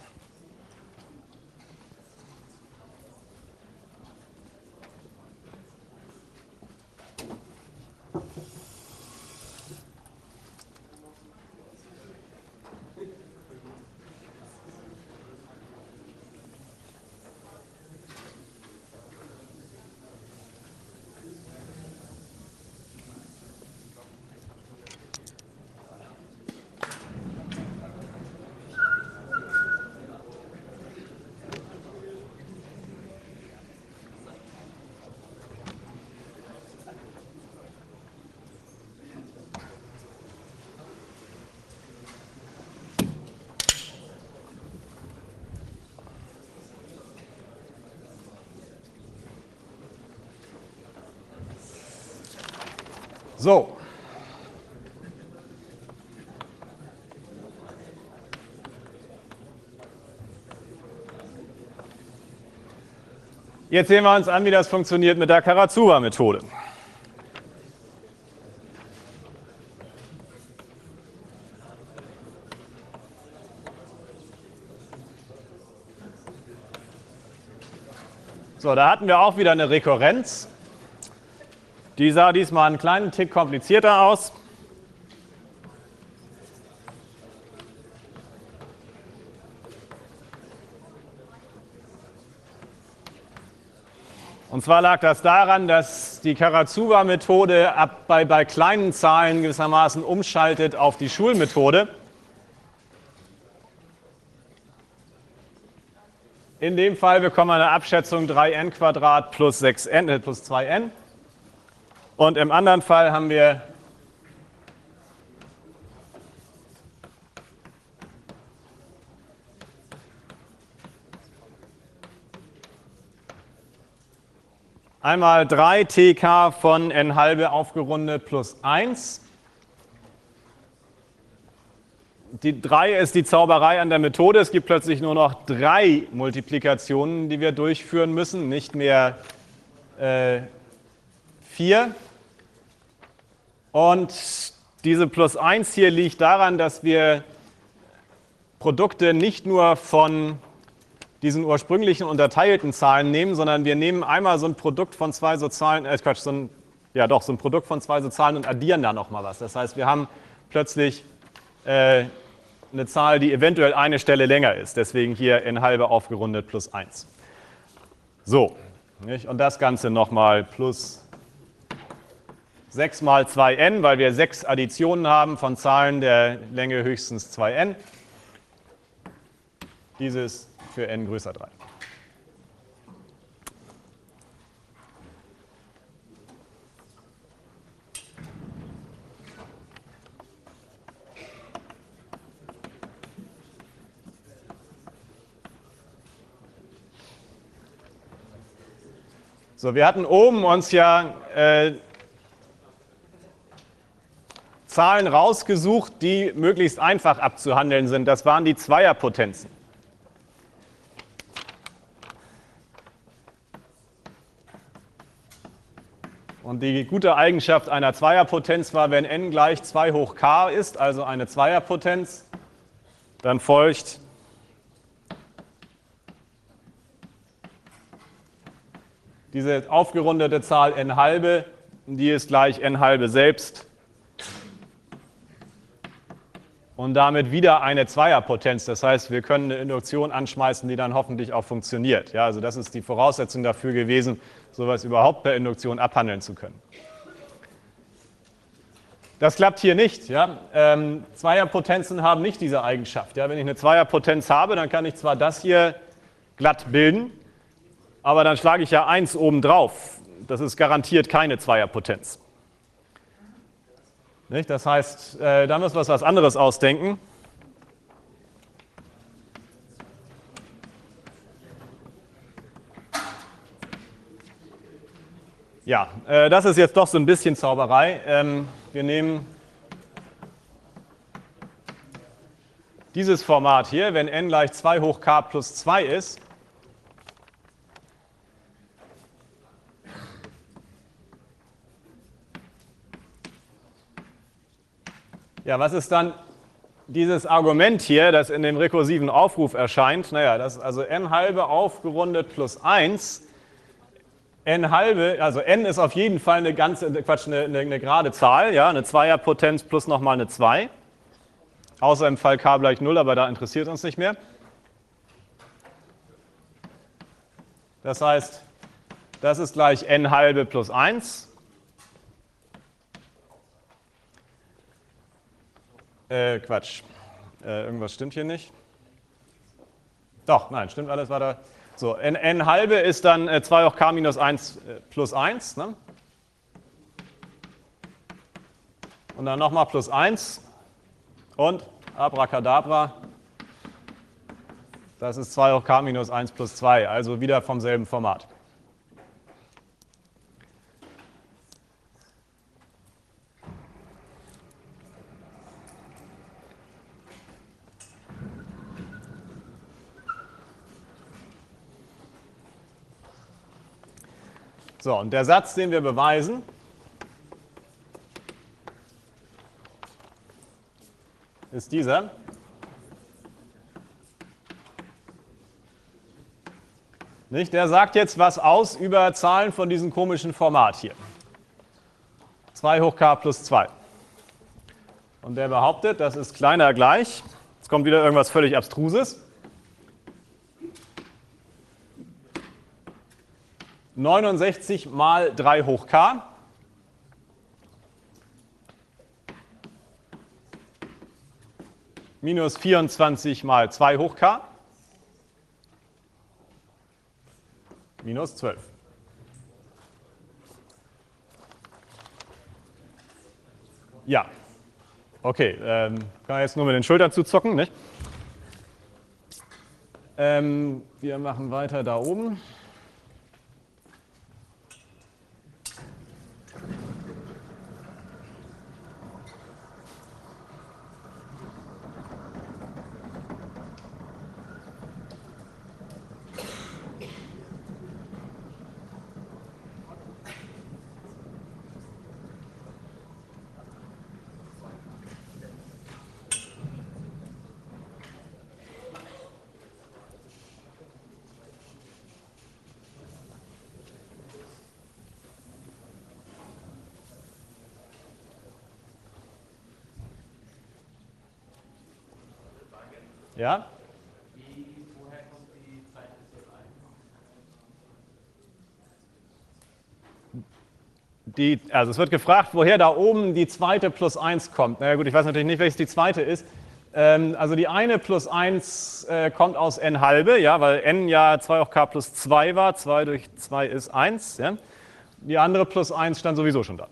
So. Jetzt sehen wir uns an, wie das funktioniert mit der Karatsuba-Methode. So, da hatten wir auch wieder eine Rekurrenz. Die sah diesmal einen kleinen Tick komplizierter aus. Und zwar lag das daran, dass die Karatsuba-Methode bei kleinen Zahlen gewissermaßen umschaltet auf die Schulmethode. In dem Fall bekommen wir eine Abschätzung 3n² plus 6n plus 2n. Und im anderen Fall haben wir einmal 3tk von n halbe aufgerundet plus 1. die 3 ist die Zauberei an der Methode. Es gibt plötzlich nur noch 3 Multiplikationen, die wir durchführen müssen, nicht mehr 4. Und diese plus 1 hier liegt daran, dass wir Produkte nicht nur von diesen ursprünglichen unterteilten Zahlen nehmen, sondern wir nehmen einmal so ein Produkt von zwei so Zahlen, so ein Produkt von zwei so Zahlen und addieren da nochmal was. Das heißt, wir haben plötzlich eine Zahl, die eventuell eine Stelle länger ist. Deswegen hier n halbe aufgerundet plus 1. So, nicht? Und das Ganze nochmal plus 6 mal 2n, weil wir 6 Additionen haben von Zahlen der Länge höchstens 2n. Dieses für n größer 3. So, wir hatten oben uns ja Zahlen rausgesucht, die möglichst einfach abzuhandeln sind. Das waren die Zweierpotenzen. Und die gute Eigenschaft einer Zweierpotenz war, wenn n gleich 2 hoch k ist, also eine Zweierpotenz, dann folgt diese aufgerundete Zahl n halbe, die ist gleich n halbe selbst und damit wieder eine Zweierpotenz. Das heißt, wir können eine Induktion anschmeißen, die dann hoffentlich auch funktioniert. Ja, also das ist die Voraussetzung dafür gewesen, sowas überhaupt per Induktion abhandeln zu können. Das klappt hier nicht. Ja? Zweierpotenzen haben nicht diese Eigenschaft. Ja? Wenn ich eine Zweierpotenz habe, dann kann ich zwar das hier glatt bilden, aber dann schlage ich ja 1 oben drauf. Das ist garantiert keine Zweierpotenz. Nicht? Das heißt, da müssen wir uns was anderes ausdenken. Ja, das ist jetzt doch so ein bisschen Zauberei. Wir nehmen dieses Format hier, wenn n gleich 2 hoch k plus 2 ist. Ja, was ist dann dieses Argument hier, das in dem rekursiven Aufruf erscheint? Naja, das ist also n halbe aufgerundet plus 1. N halbe, also n ist auf jeden Fall eine gerade Zahl, ja, eine Zweierpotenz plus nochmal eine 2. Außer im Fall k gleich 0, aber da interessiert uns nicht mehr. Das heißt, das ist gleich n halbe plus 1. Irgendwas stimmt hier nicht. Doch, nein, stimmt alles weiter. So, n halbe ist dann 2 hoch k minus 1 plus 1. Ne? Und dann nochmal plus 1. Und abracadabra, das ist 2 hoch k minus 1 plus 2, also wieder vom selben Format. So, und der Satz, den wir beweisen, ist dieser. Nicht? Der sagt jetzt was aus über Zahlen von diesem komischen Format hier. 2 hoch k plus 2. Und der behauptet, das ist kleiner gleich. Jetzt kommt wieder irgendwas völlig Abstruses. 69 mal 3 hoch k minus 24 mal 2 hoch k minus 12. Ja, okay, kann man jetzt nur mit den Schultern zuzocken, nicht? Wir machen weiter da oben. Ja? Woher kommt die zweite plus 1? Also es wird gefragt, woher da oben die zweite plus 1 kommt. Na ja, gut, ich weiß natürlich nicht, welches die zweite ist. Also die eine plus 1 kommt aus n halbe, ja, weil n ja 2 hoch k plus 2 war. 2 durch 2 ist 1. Ja. Die andere plus 1 stand sowieso schon da.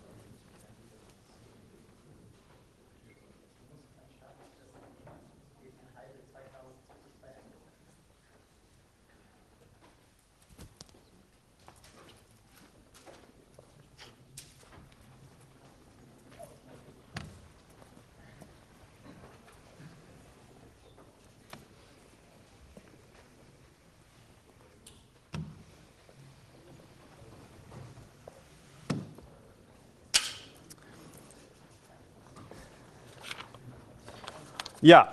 Ja.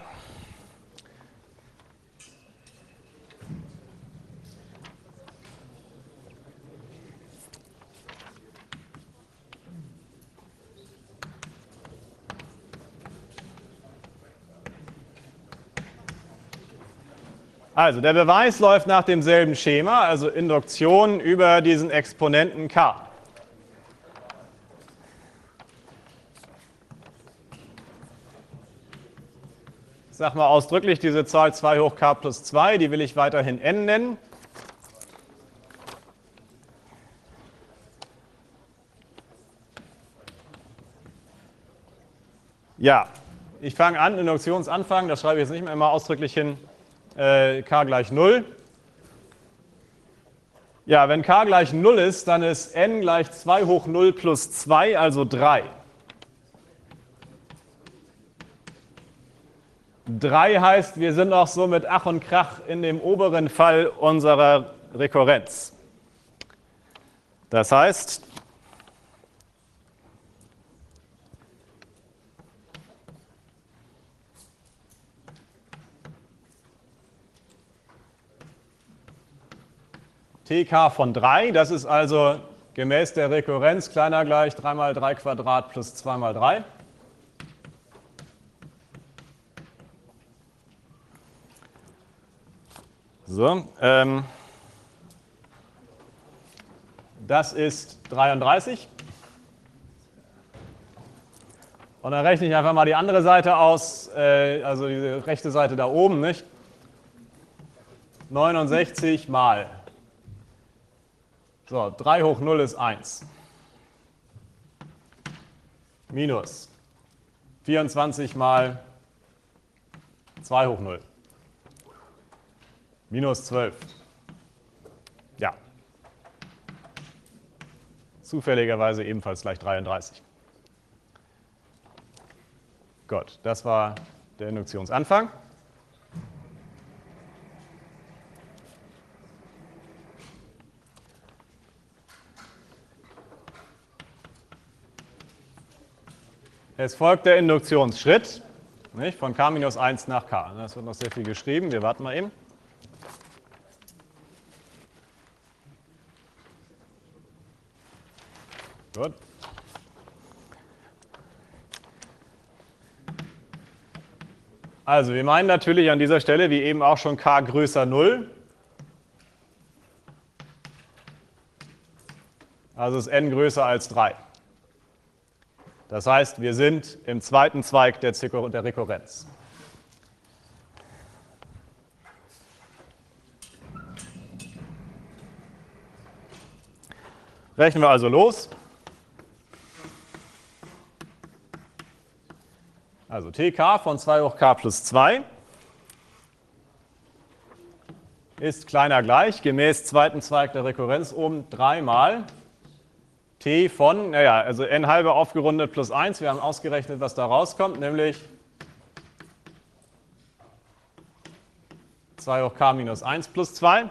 Also der Beweis läuft nach demselben Schema, also Induktion über diesen Exponenten k. Ich sage mal ausdrücklich, diese Zahl 2 hoch k plus 2, die will ich weiterhin n nennen. Ja, ich fange an, Induktionsanfang, das schreibe ich jetzt nicht mehr immer ausdrücklich hin, k gleich 0. Ja, wenn k gleich 0 ist, dann ist n gleich 2 hoch 0 plus 2, also 3. 3 heißt, wir sind auch so mit Ach und Krach in dem oberen Fall unserer Rekurrenz. Das heißt, tk von 3, das ist also gemäß der Rekurrenz kleiner gleich 3 mal 3 Quadrat plus 2 mal 3. So, das ist 33. Und dann rechne ich einfach mal die andere Seite aus, also diese rechte Seite da oben, nicht? 69 mal. So, 3 hoch 0 ist 1. Minus 24 mal 2 hoch 0. Minus 12. Ja. Zufälligerweise ebenfalls gleich 33. Gut, das war der Induktionsanfang. Es folgt der Induktionsschritt, nicht, von k minus 1 nach k. Das wird noch sehr viel geschrieben, wir warten mal eben. Gut. Also wir meinen natürlich an dieser Stelle, wie eben auch schon, k größer 0. Also ist n größer als 3. Das heißt, wir sind im zweiten Zweig der Rekurrenz. Rechnen wir also los. Also tk von 2 hoch k plus 2 ist kleiner gleich, gemäß zweiten Zweig der Rekurrenz oben 3 mal t von, naja, also n halbe aufgerundet plus 1. Wir haben ausgerechnet, was da rauskommt, nämlich 2 hoch k minus 1 plus 2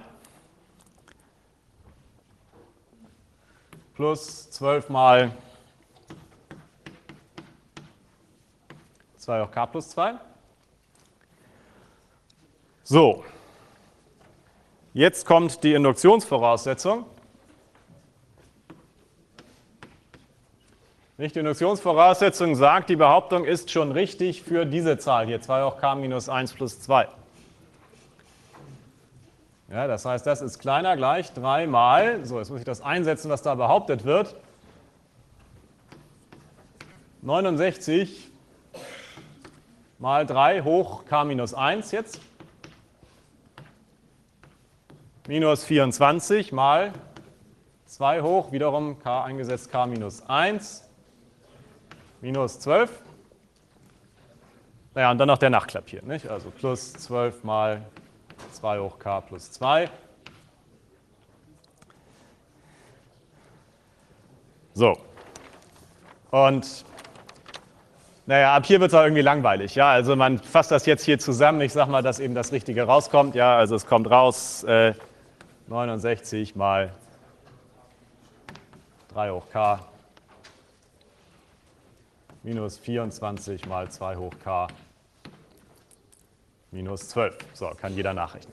plus 12 mal 2 hoch k plus 2. So, jetzt kommt die Induktionsvoraussetzung. Nicht, die Induktionsvoraussetzung sagt, die Behauptung ist schon richtig für diese Zahl hier, 2 hoch k minus 1 plus 2. Ja, das heißt, das ist kleiner gleich 3 mal, so jetzt muss ich das einsetzen, was da behauptet wird, 69 mal 3 hoch k minus 1 jetzt, minus 24 mal 2 hoch, wiederum k eingesetzt k minus 1, minus 12. Naja, und dann noch der Nachklapp hier, nicht? Also plus 12 mal 2 hoch k plus 2. So. Und naja, ab hier wird es auch irgendwie langweilig. Ja? Also man fasst das jetzt hier zusammen. Ich sage mal, dass eben das Richtige rauskommt. Ja, also es kommt raus 69 mal 3 hoch k minus 24 mal 2 hoch k minus 12. So, kann jeder nachrechnen.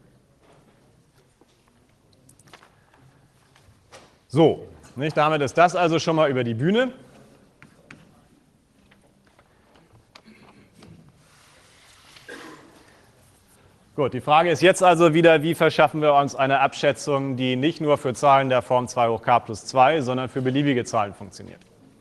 So, nicht? Damit ist das also schon mal über die Bühne. Gut, die Frage ist jetzt also wieder, wie verschaffen wir uns eine Abschätzung, die nicht nur für Zahlen der Form 2 hoch k plus 2, sondern für beliebige Zahlen funktioniert.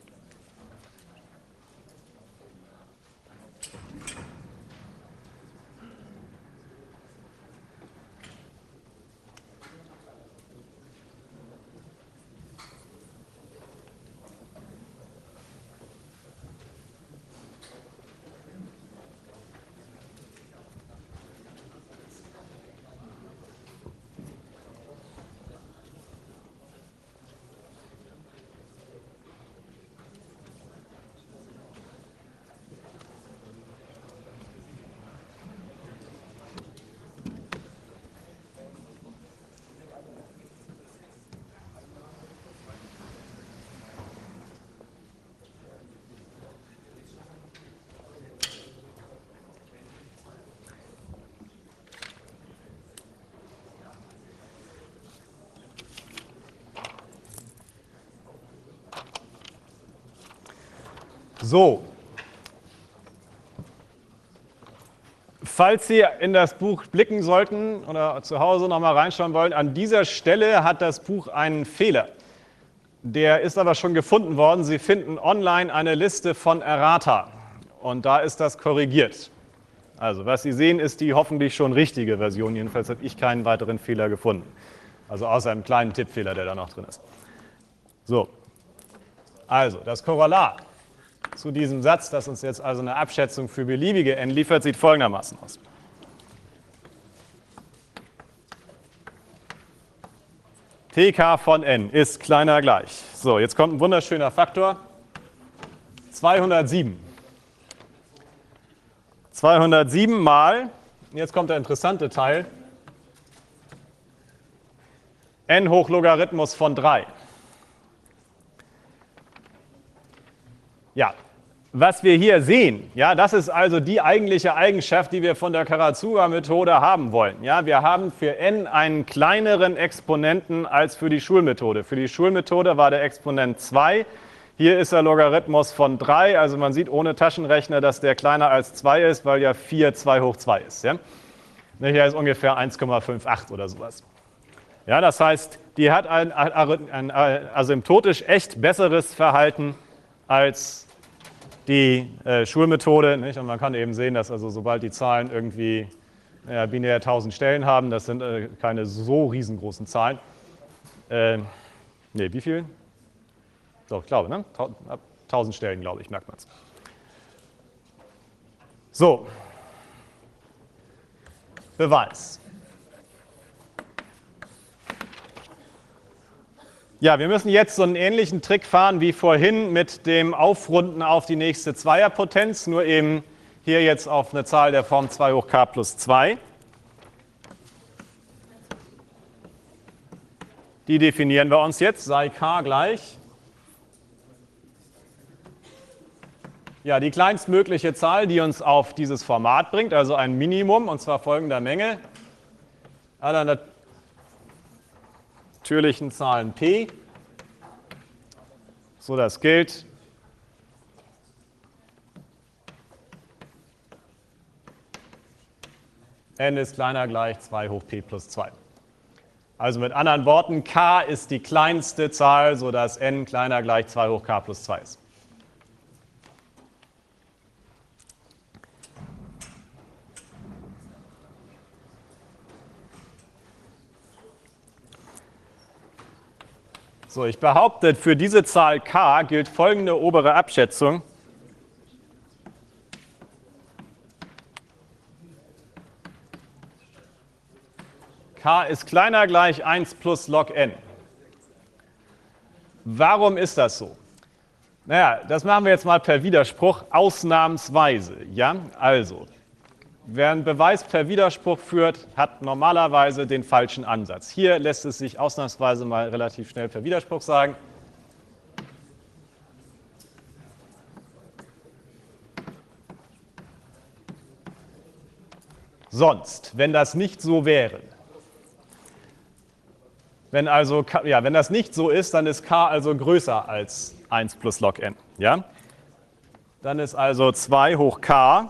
So, falls Sie in das Buch blicken sollten oder zu Hause nochmal reinschauen wollen, an dieser Stelle hat das Buch einen Fehler. Der ist aber schon gefunden worden. Sie finden online eine Liste von Errata und da ist das korrigiert. Also was Sie sehen, ist die hoffentlich schon richtige Version. Jedenfalls habe ich keinen weiteren Fehler gefunden. Also außer einem kleinen Tippfehler, der da noch drin ist. So, also das Korrelat zu diesem Satz, das uns jetzt also eine Abschätzung für beliebige n liefert, sieht folgendermaßen aus. Tk von n ist kleiner gleich. So, jetzt kommt ein wunderschöner Faktor. 207. 207 mal, jetzt kommt der interessante Teil, n hoch Logarithmus von 3. Ja, was wir hier sehen, ja, das ist also die eigentliche Eigenschaft, die wir von der Karatsuba-Methode haben wollen. Ja, wir haben für n einen kleineren Exponenten als für die Schulmethode. Für die Schulmethode war der Exponent 2. Hier ist der Logarithmus von 3. Also man sieht ohne Taschenrechner, dass der kleiner als 2 ist, weil ja 4 2 hoch 2 ist. Ja? Hier ist ungefähr 1,58 oder sowas. Ja, das heißt, die hat ein asymptotisch echt besseres Verhalten als die Schulmethode. Nicht? Und man kann eben sehen, dass also sobald die Zahlen irgendwie binär 1000 Stellen haben, das sind keine so riesengroßen Zahlen. Ne, wie viel? Doch, ich glaube, ne? 1000 Stellen, glaube ich, merkt man es. So, Beweis. Ja, wir müssen jetzt so einen ähnlichen Trick fahren wie vorhin mit dem Aufrunden auf die nächste Zweierpotenz, nur eben hier jetzt auf eine Zahl der Form 2 hoch k plus 2. Die definieren wir uns jetzt, sei k gleich. Ja, die kleinstmögliche Zahl, die uns auf dieses Format bringt, also ein Minimum, und zwar folgender Menge, aller natürlichen Zahlen p. So, das gilt n ist kleiner gleich 2 hoch p plus 2. Also mit anderen Worten, k ist die kleinste Zahl, sodass n kleiner gleich 2 hoch k plus 2 ist. So, ich behaupte, für diese Zahl k gilt folgende obere Abschätzung. K ist kleiner gleich 1 plus log n. Warum ist das so? Naja, das machen wir jetzt mal per Widerspruch, ausnahmsweise. Ja? Also, wer einen Beweis per Widerspruch führt, hat normalerweise den falschen Ansatz. Hier lässt es sich ausnahmsweise mal relativ schnell per Widerspruch sagen. Sonst, wenn das nicht so wäre, wenn das nicht so ist, dann ist k also größer als 1 plus log n. Ja? Dann ist also 2 hoch k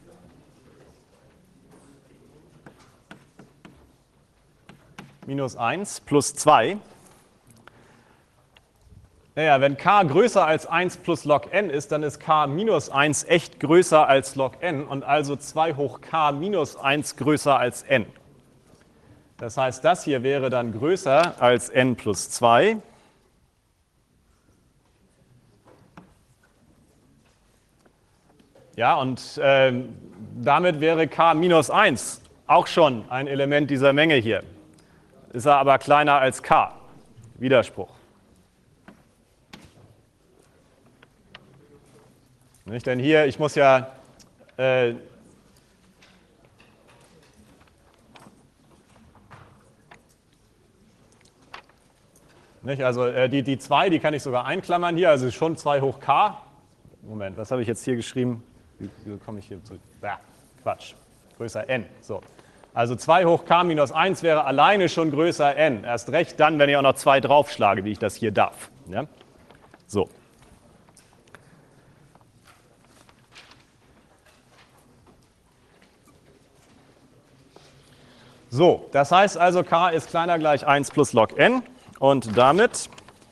minus 1 plus 2. Naja, wenn k größer als 1 plus log n ist, dann ist k minus 1 echt größer als log n und also 2 hoch k minus 1 größer als n. Das heißt, das hier wäre dann größer als n plus 2. Ja, und damit wäre k minus 1 auch schon ein Element dieser Menge hier. Ist er aber kleiner als k. Widerspruch. Nicht? Denn hier, ich muss ja nicht? Also die 2, die kann ich sogar einklammern hier, also schon 2 hoch k. Moment, was habe ich jetzt hier geschrieben? Wie komme ich hier zurück? Quatsch, größer n. So. Also 2 hoch k minus 1 wäre alleine schon größer n. Erst recht dann, wenn ich auch noch 2 draufschlage, wie ich das hier darf. Ja? So. So, das heißt also, k ist kleiner gleich 1 plus log n und damit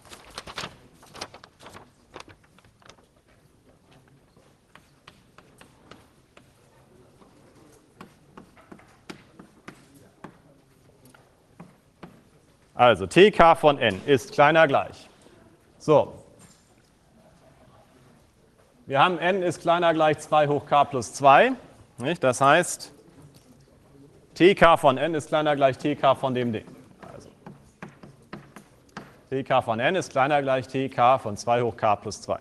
also tk von n ist kleiner gleich. So, wir haben n ist kleiner gleich 2 hoch k plus 2. Nicht? Das heißt, tk von n ist kleiner gleich tk von dem Ding. Also, tk von n ist kleiner gleich tk von 2 hoch k plus 2.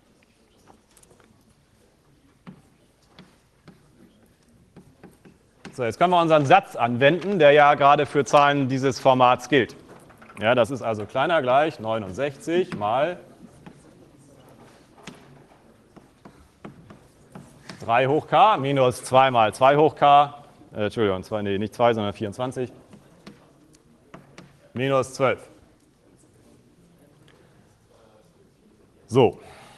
So, jetzt können wir unseren Satz anwenden, der ja gerade für Zahlen dieses Formats gilt. Ja, das ist also kleiner gleich 69 mal 3 hoch k minus 2 mal 2 hoch k, Entschuldigung, nicht 2, sondern 24, minus 12. So.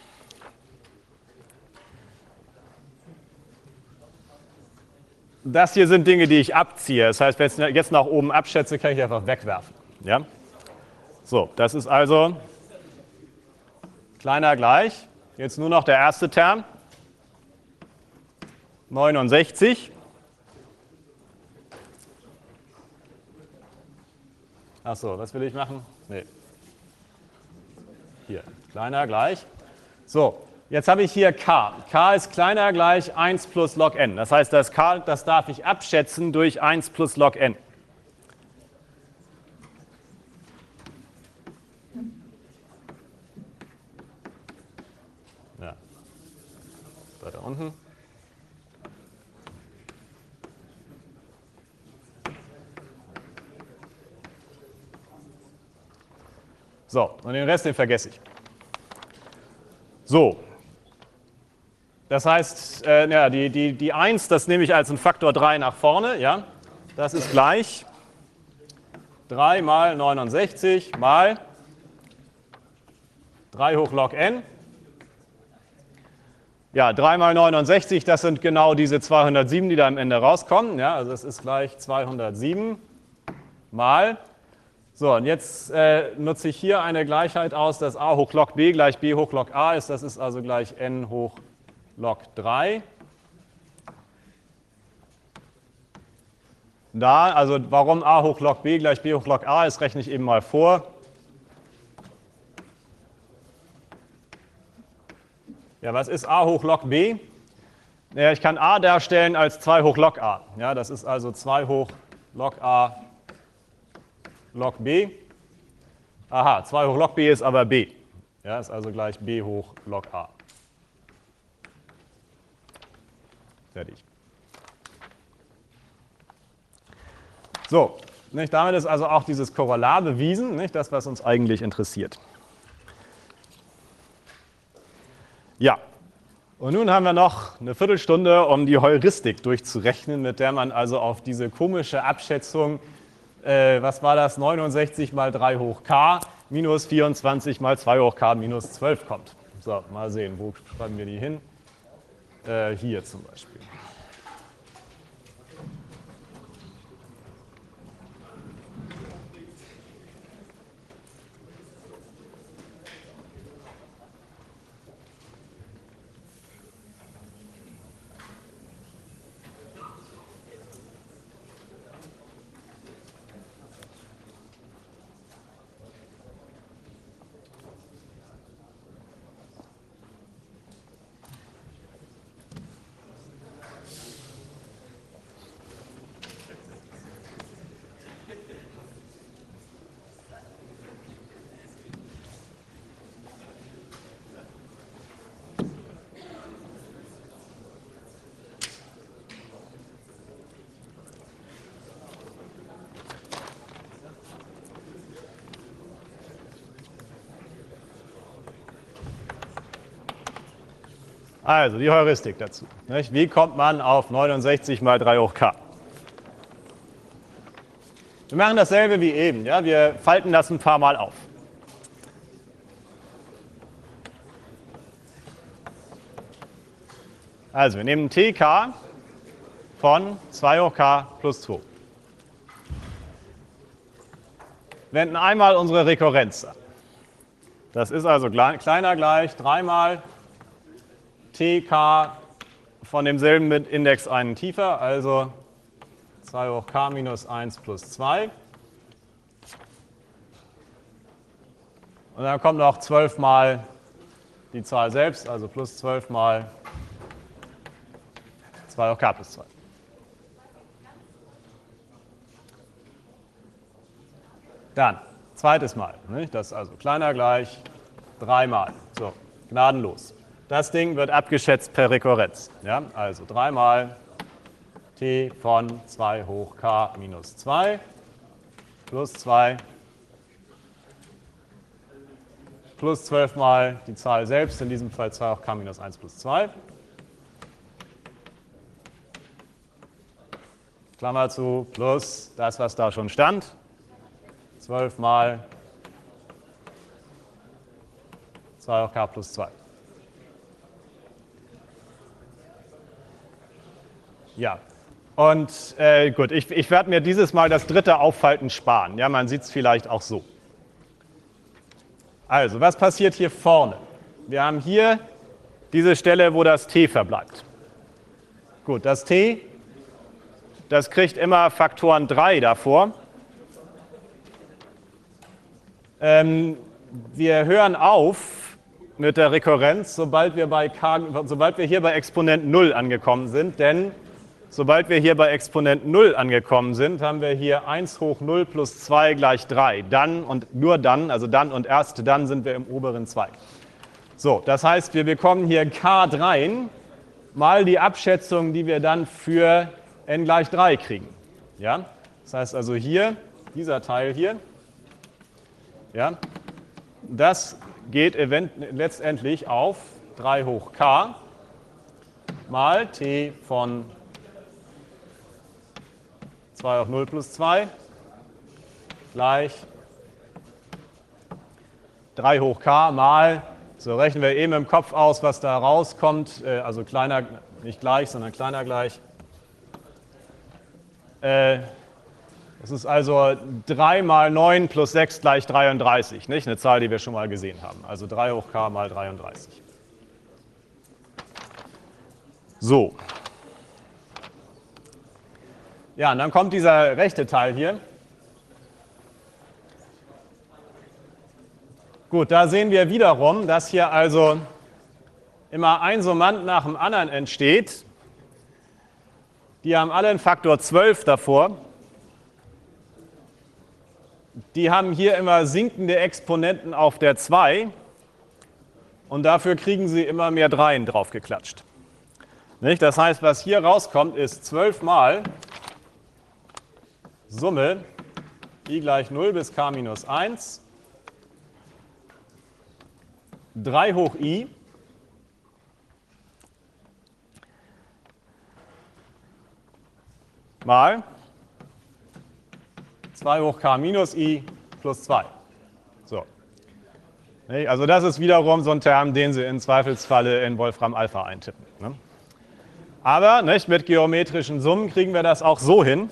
Das hier sind Dinge, die ich abziehe. Das heißt, wenn ich jetzt nach oben abschätze, kann ich einfach wegwerfen. Ja? So, das ist also kleiner gleich. Jetzt nur noch der erste Term. 69. Achso, was will ich machen? Nee. Hier, kleiner gleich. So, jetzt habe ich hier k. k ist kleiner gleich 1 plus log n. Das heißt, das k, das darf ich abschätzen durch 1 plus log n. Ja. Da unten. So, und den Rest, den vergesse ich. So, das heißt, ja, die 1, das nehme ich als einen Faktor 3 nach vorne. Ja? Das ist gleich 3 mal 69 mal 3 hoch log n. Ja, 3 mal 69, das sind genau diese 207, die da am Ende rauskommen. Ja, also es ist gleich 207 mal. So, und jetzt nutze ich hier eine Gleichheit aus, dass a hoch log b gleich b hoch log a ist. Das ist also gleich n hoch log 3. Da, also warum a hoch log b gleich b hoch log a ist, rechne ich eben mal vor. Ja, was ist a hoch log b? Ja, ich kann a darstellen als 2 hoch log a. Ja, das ist also 2 hoch log a log b. Aha, 2 hoch log b ist aber b. Ja, ist also gleich b hoch log a. Fertig. So, nicht, damit ist also auch dieses Korrelat bewiesen, nicht, das, was uns eigentlich interessiert. Ja, und nun haben wir noch eine Viertelstunde, um die Heuristik durchzurechnen, mit der man also auf diese komische Abschätzung, was war das, 69 mal 3 hoch k minus 24 mal 2 hoch k minus 12 kommt. So, mal sehen, wo schreiben wir die hin? Hier zum Beispiel. Also die Heuristik dazu. Nicht? Wie kommt man auf 69 mal 3 hoch k? Wir machen dasselbe wie eben. Ja? Wir falten das ein paar Mal auf. Also wir nehmen tk von 2 hoch k plus 2. Wenden einmal unsere Rekurrenz an. Das ist also kleiner gleich 3 mal tk von demselben mit Index einen tiefer, also 2 hoch k minus 1 plus 2. Und dann kommt noch 12 mal die Zahl selbst, also plus 12 mal 2 hoch k plus 2. Dann, zweites Mal, nicht? Das ist also kleiner gleich 3 mal. So, gnadenlos. Das Ding wird abgeschätzt per Rekurrenz. Ja? Also 3 mal t von 2 hoch k minus 2 plus 2 plus 12 mal die Zahl selbst, in diesem Fall 2 hoch k minus 1 plus 2. Klammer zu, plus das, was da schon stand. 12 mal 2 hoch k plus 2. Ja, und gut, ich werde mir dieses Mal das dritte Auffalten sparen. Ja, man sieht es vielleicht auch so. Also, was passiert hier vorne? Wir haben hier diese Stelle, wo das t verbleibt. Gut, das t, das kriegt immer Faktoren 3 davor. Wir hören auf mit der Rekurrenz, sobald wir hier bei Exponent 0 angekommen sind, denn sobald wir hier bei Exponent 0 angekommen sind, haben wir hier 1 hoch 0 plus 2 gleich 3. Dann und nur dann, also dann und erst dann sind wir im oberen Zweig. So, das heißt, wir bekommen hier K3 mal die Abschätzung, die wir dann für n gleich 3 kriegen. Ja? Das heißt also hier, dieser Teil hier, ja, das geht letztendlich auf 3 hoch k mal t von 2 hoch 0 plus 2 gleich 3 hoch k mal, so rechnen wir eben im Kopf aus, was da rauskommt, also kleiner, nicht gleich, sondern kleiner gleich. Das ist also 3 mal 9 plus 6 gleich 33, nicht? Eine Zahl, die wir schon mal gesehen haben. Also 3 hoch k mal 33. So. Ja, und dann kommt dieser rechte Teil hier. Gut, da sehen wir wiederum, dass hier also immer ein Summand nach dem anderen entsteht. Die haben alle einen Faktor 12 davor. Die haben hier immer sinkende Exponenten auf der 2 und dafür kriegen sie immer mehr Dreien draufgeklatscht. Nicht? Das heißt, was hier rauskommt, ist 12 mal Summe i gleich 0 bis k minus 1, 3 hoch i mal 2 hoch k minus i plus 2. So. Also das ist wiederum so ein Term, den Sie im Zweifelsfalle in Wolfram Alpha eintippen. Ne? Aber nicht, mit geometrischen Summen kriegen wir das auch so hin.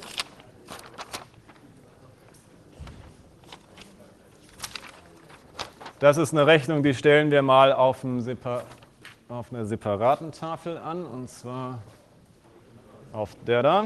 Das ist eine Rechnung, die stellen wir mal auf einer separaten Tafel an, und zwar auf der da.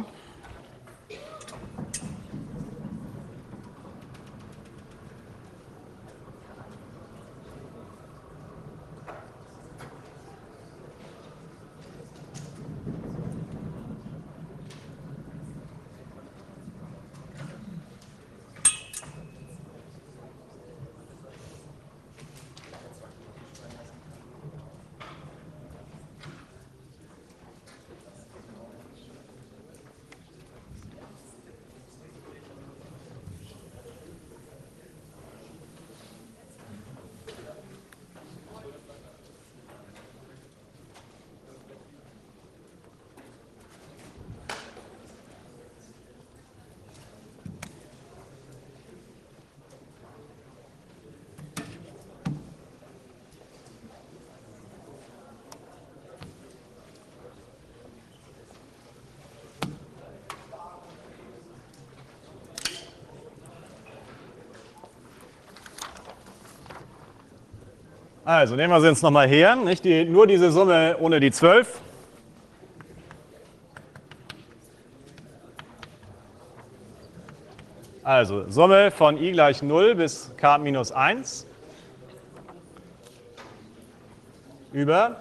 Also nehmen wir sie uns nochmal her, nicht? Nur diese Summe ohne die 12. Also Summe von i gleich 0 bis k minus 1 über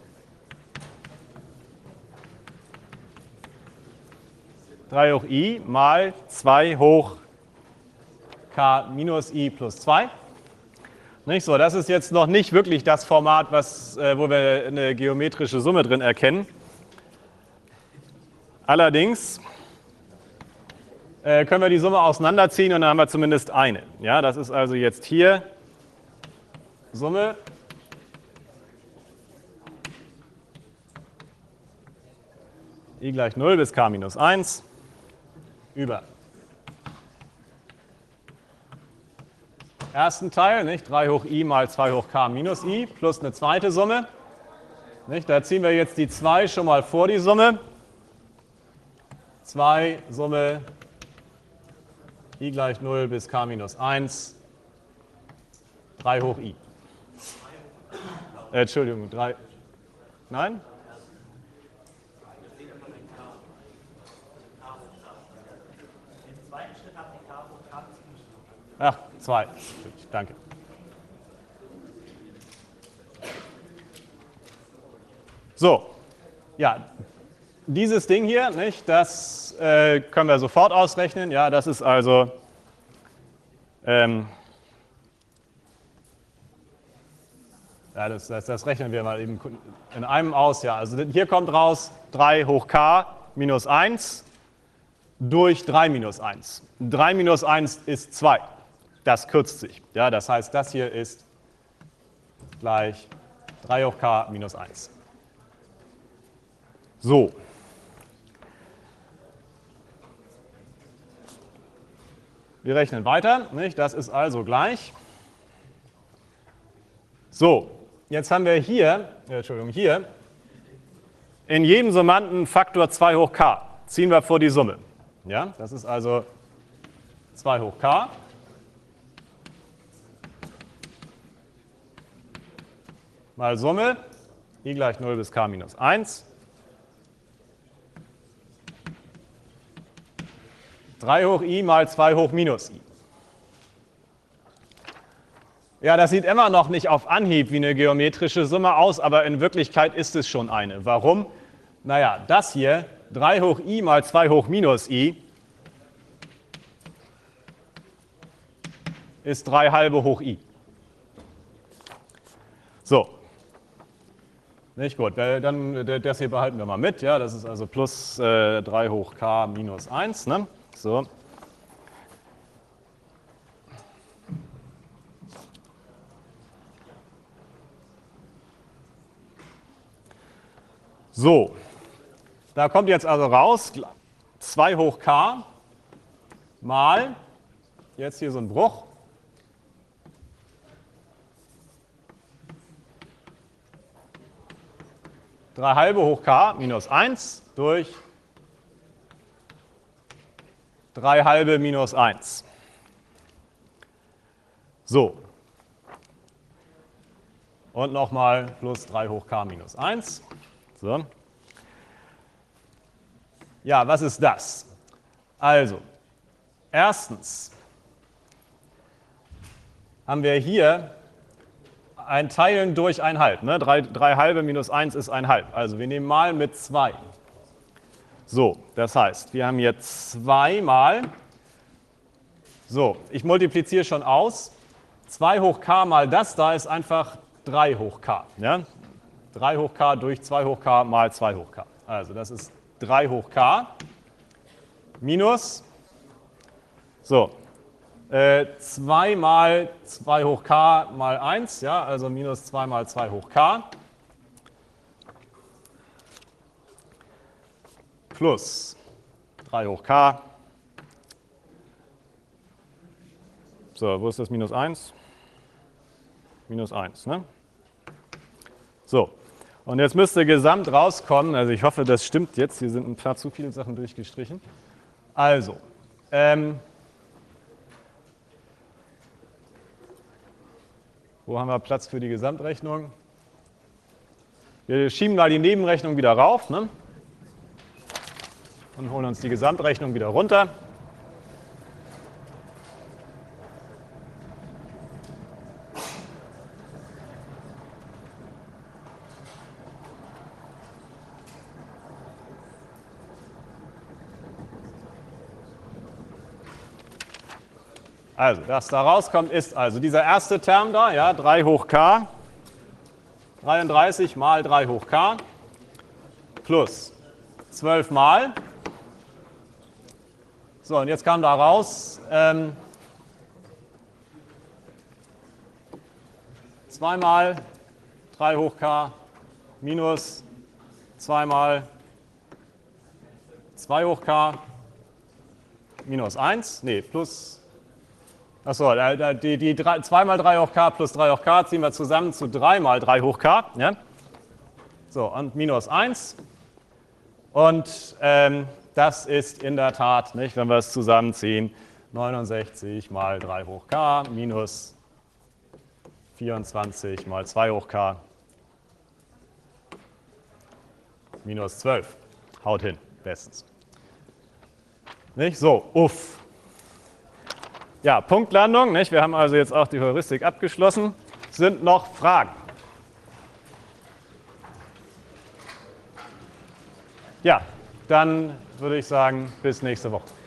drei hoch i mal 2 hoch k minus i plus 2. Nicht so, das ist jetzt noch nicht wirklich das Format, wo wir eine geometrische Summe drin erkennen. Allerdings können wir die Summe auseinanderziehen und dann haben wir zumindest eine. Ja, das ist also jetzt hier Summe i gleich 0 bis k minus 1 über ersten Teil, nicht? 3 hoch i mal 2 hoch k minus i plus eine zweite Summe. Nicht? Da ziehen wir jetzt die 2 schon mal vor die Summe. 2 Summe i gleich 0 bis k minus 1, 3 hoch i. Entschuldigung, 3. Nein? Ach, 2. Danke. So, ja, dieses Ding hier, nicht, das können wir sofort ausrechnen. Ja, das ist also ja, das rechnen wir mal eben in einem aus. Ja, also hier kommt raus 3 hoch k minus 1 durch 3 minus 1. 3 minus 1 ist 2. Das kürzt sich. Ja, das heißt, das hier ist gleich 3 hoch k minus 1. So. Wir rechnen weiter. Nicht? Das ist also gleich. So, jetzt haben wir hier, hier in jedem Summanden Faktor 2 hoch k. Ziehen wir vor die Summe. Ja, das ist also 2 hoch k mal Summe i gleich 0 bis k minus 1. 3 hoch i mal 2 hoch minus i. Ja, das sieht immer noch nicht auf Anhieb wie eine geometrische Summe aus, aber in Wirklichkeit ist es schon eine. Warum? Naja, das hier, 3 hoch i mal 2 hoch minus i, ist 3 halbe hoch i. So. Nicht gut, dann das hier behalten wir mal mit. Ja, das ist also plus 3 hoch k minus 1. Ne? So. So, da kommt jetzt also raus 2 hoch k mal, jetzt hier so ein Bruch, drei halbe hoch k minus 1 durch 3 halbe minus 1. So. Und nochmal plus 3 hoch k minus 1. So. Ja, was ist das? Also, erstens haben wir hier ein Teilen durch 1/2. Ne? 3 halbe minus 1 ist 1/2. Also wir nehmen mal mit 2. So, das heißt, wir haben jetzt 2 mal, so, ich multipliziere schon aus, 2 hoch k mal das da ist einfach 3 hoch k. Ja? 3 hoch k durch 2 hoch k mal 2 hoch k. Also das ist 3 hoch k minus, so, 2 mal 2 hoch k mal 1, ja, also minus 2 mal 2 hoch k plus 3 hoch k. So, wo ist das minus 1? Minus 1, ne? So, und jetzt müsste gesamt rauskommen, also ich hoffe, das stimmt jetzt, hier sind ein paar zu viele Sachen durchgestrichen. Also, wo haben wir Platz für die Gesamtrechnung? Wir schieben mal die Nebenrechnung wieder rauf, ne? Und holen uns die Gesamtrechnung wieder runter. Also, was da rauskommt, ist also dieser erste Term da, ja, 3 hoch k, 33 mal 3 hoch k, plus 12 mal. So, und jetzt kam da raus 2 mal 3 hoch k minus 2 mal 2 hoch k minus 1, nee, plus. Achso, die 2 mal 3 hoch k plus 3 hoch k ziehen wir zusammen zu 3 mal 3 hoch k. Ja? So, und minus 1. Und das ist in der Tat, nicht, wenn wir es zusammenziehen, 69 mal 3 hoch k minus 24 mal 2 hoch k minus 12. Haut hin, bestens. Nicht? So, uff. Ja, Punktlandung, nicht? Wir haben also jetzt auch die Heuristik abgeschlossen. Sind noch Fragen? Ja, dann würde ich sagen, bis nächste Woche.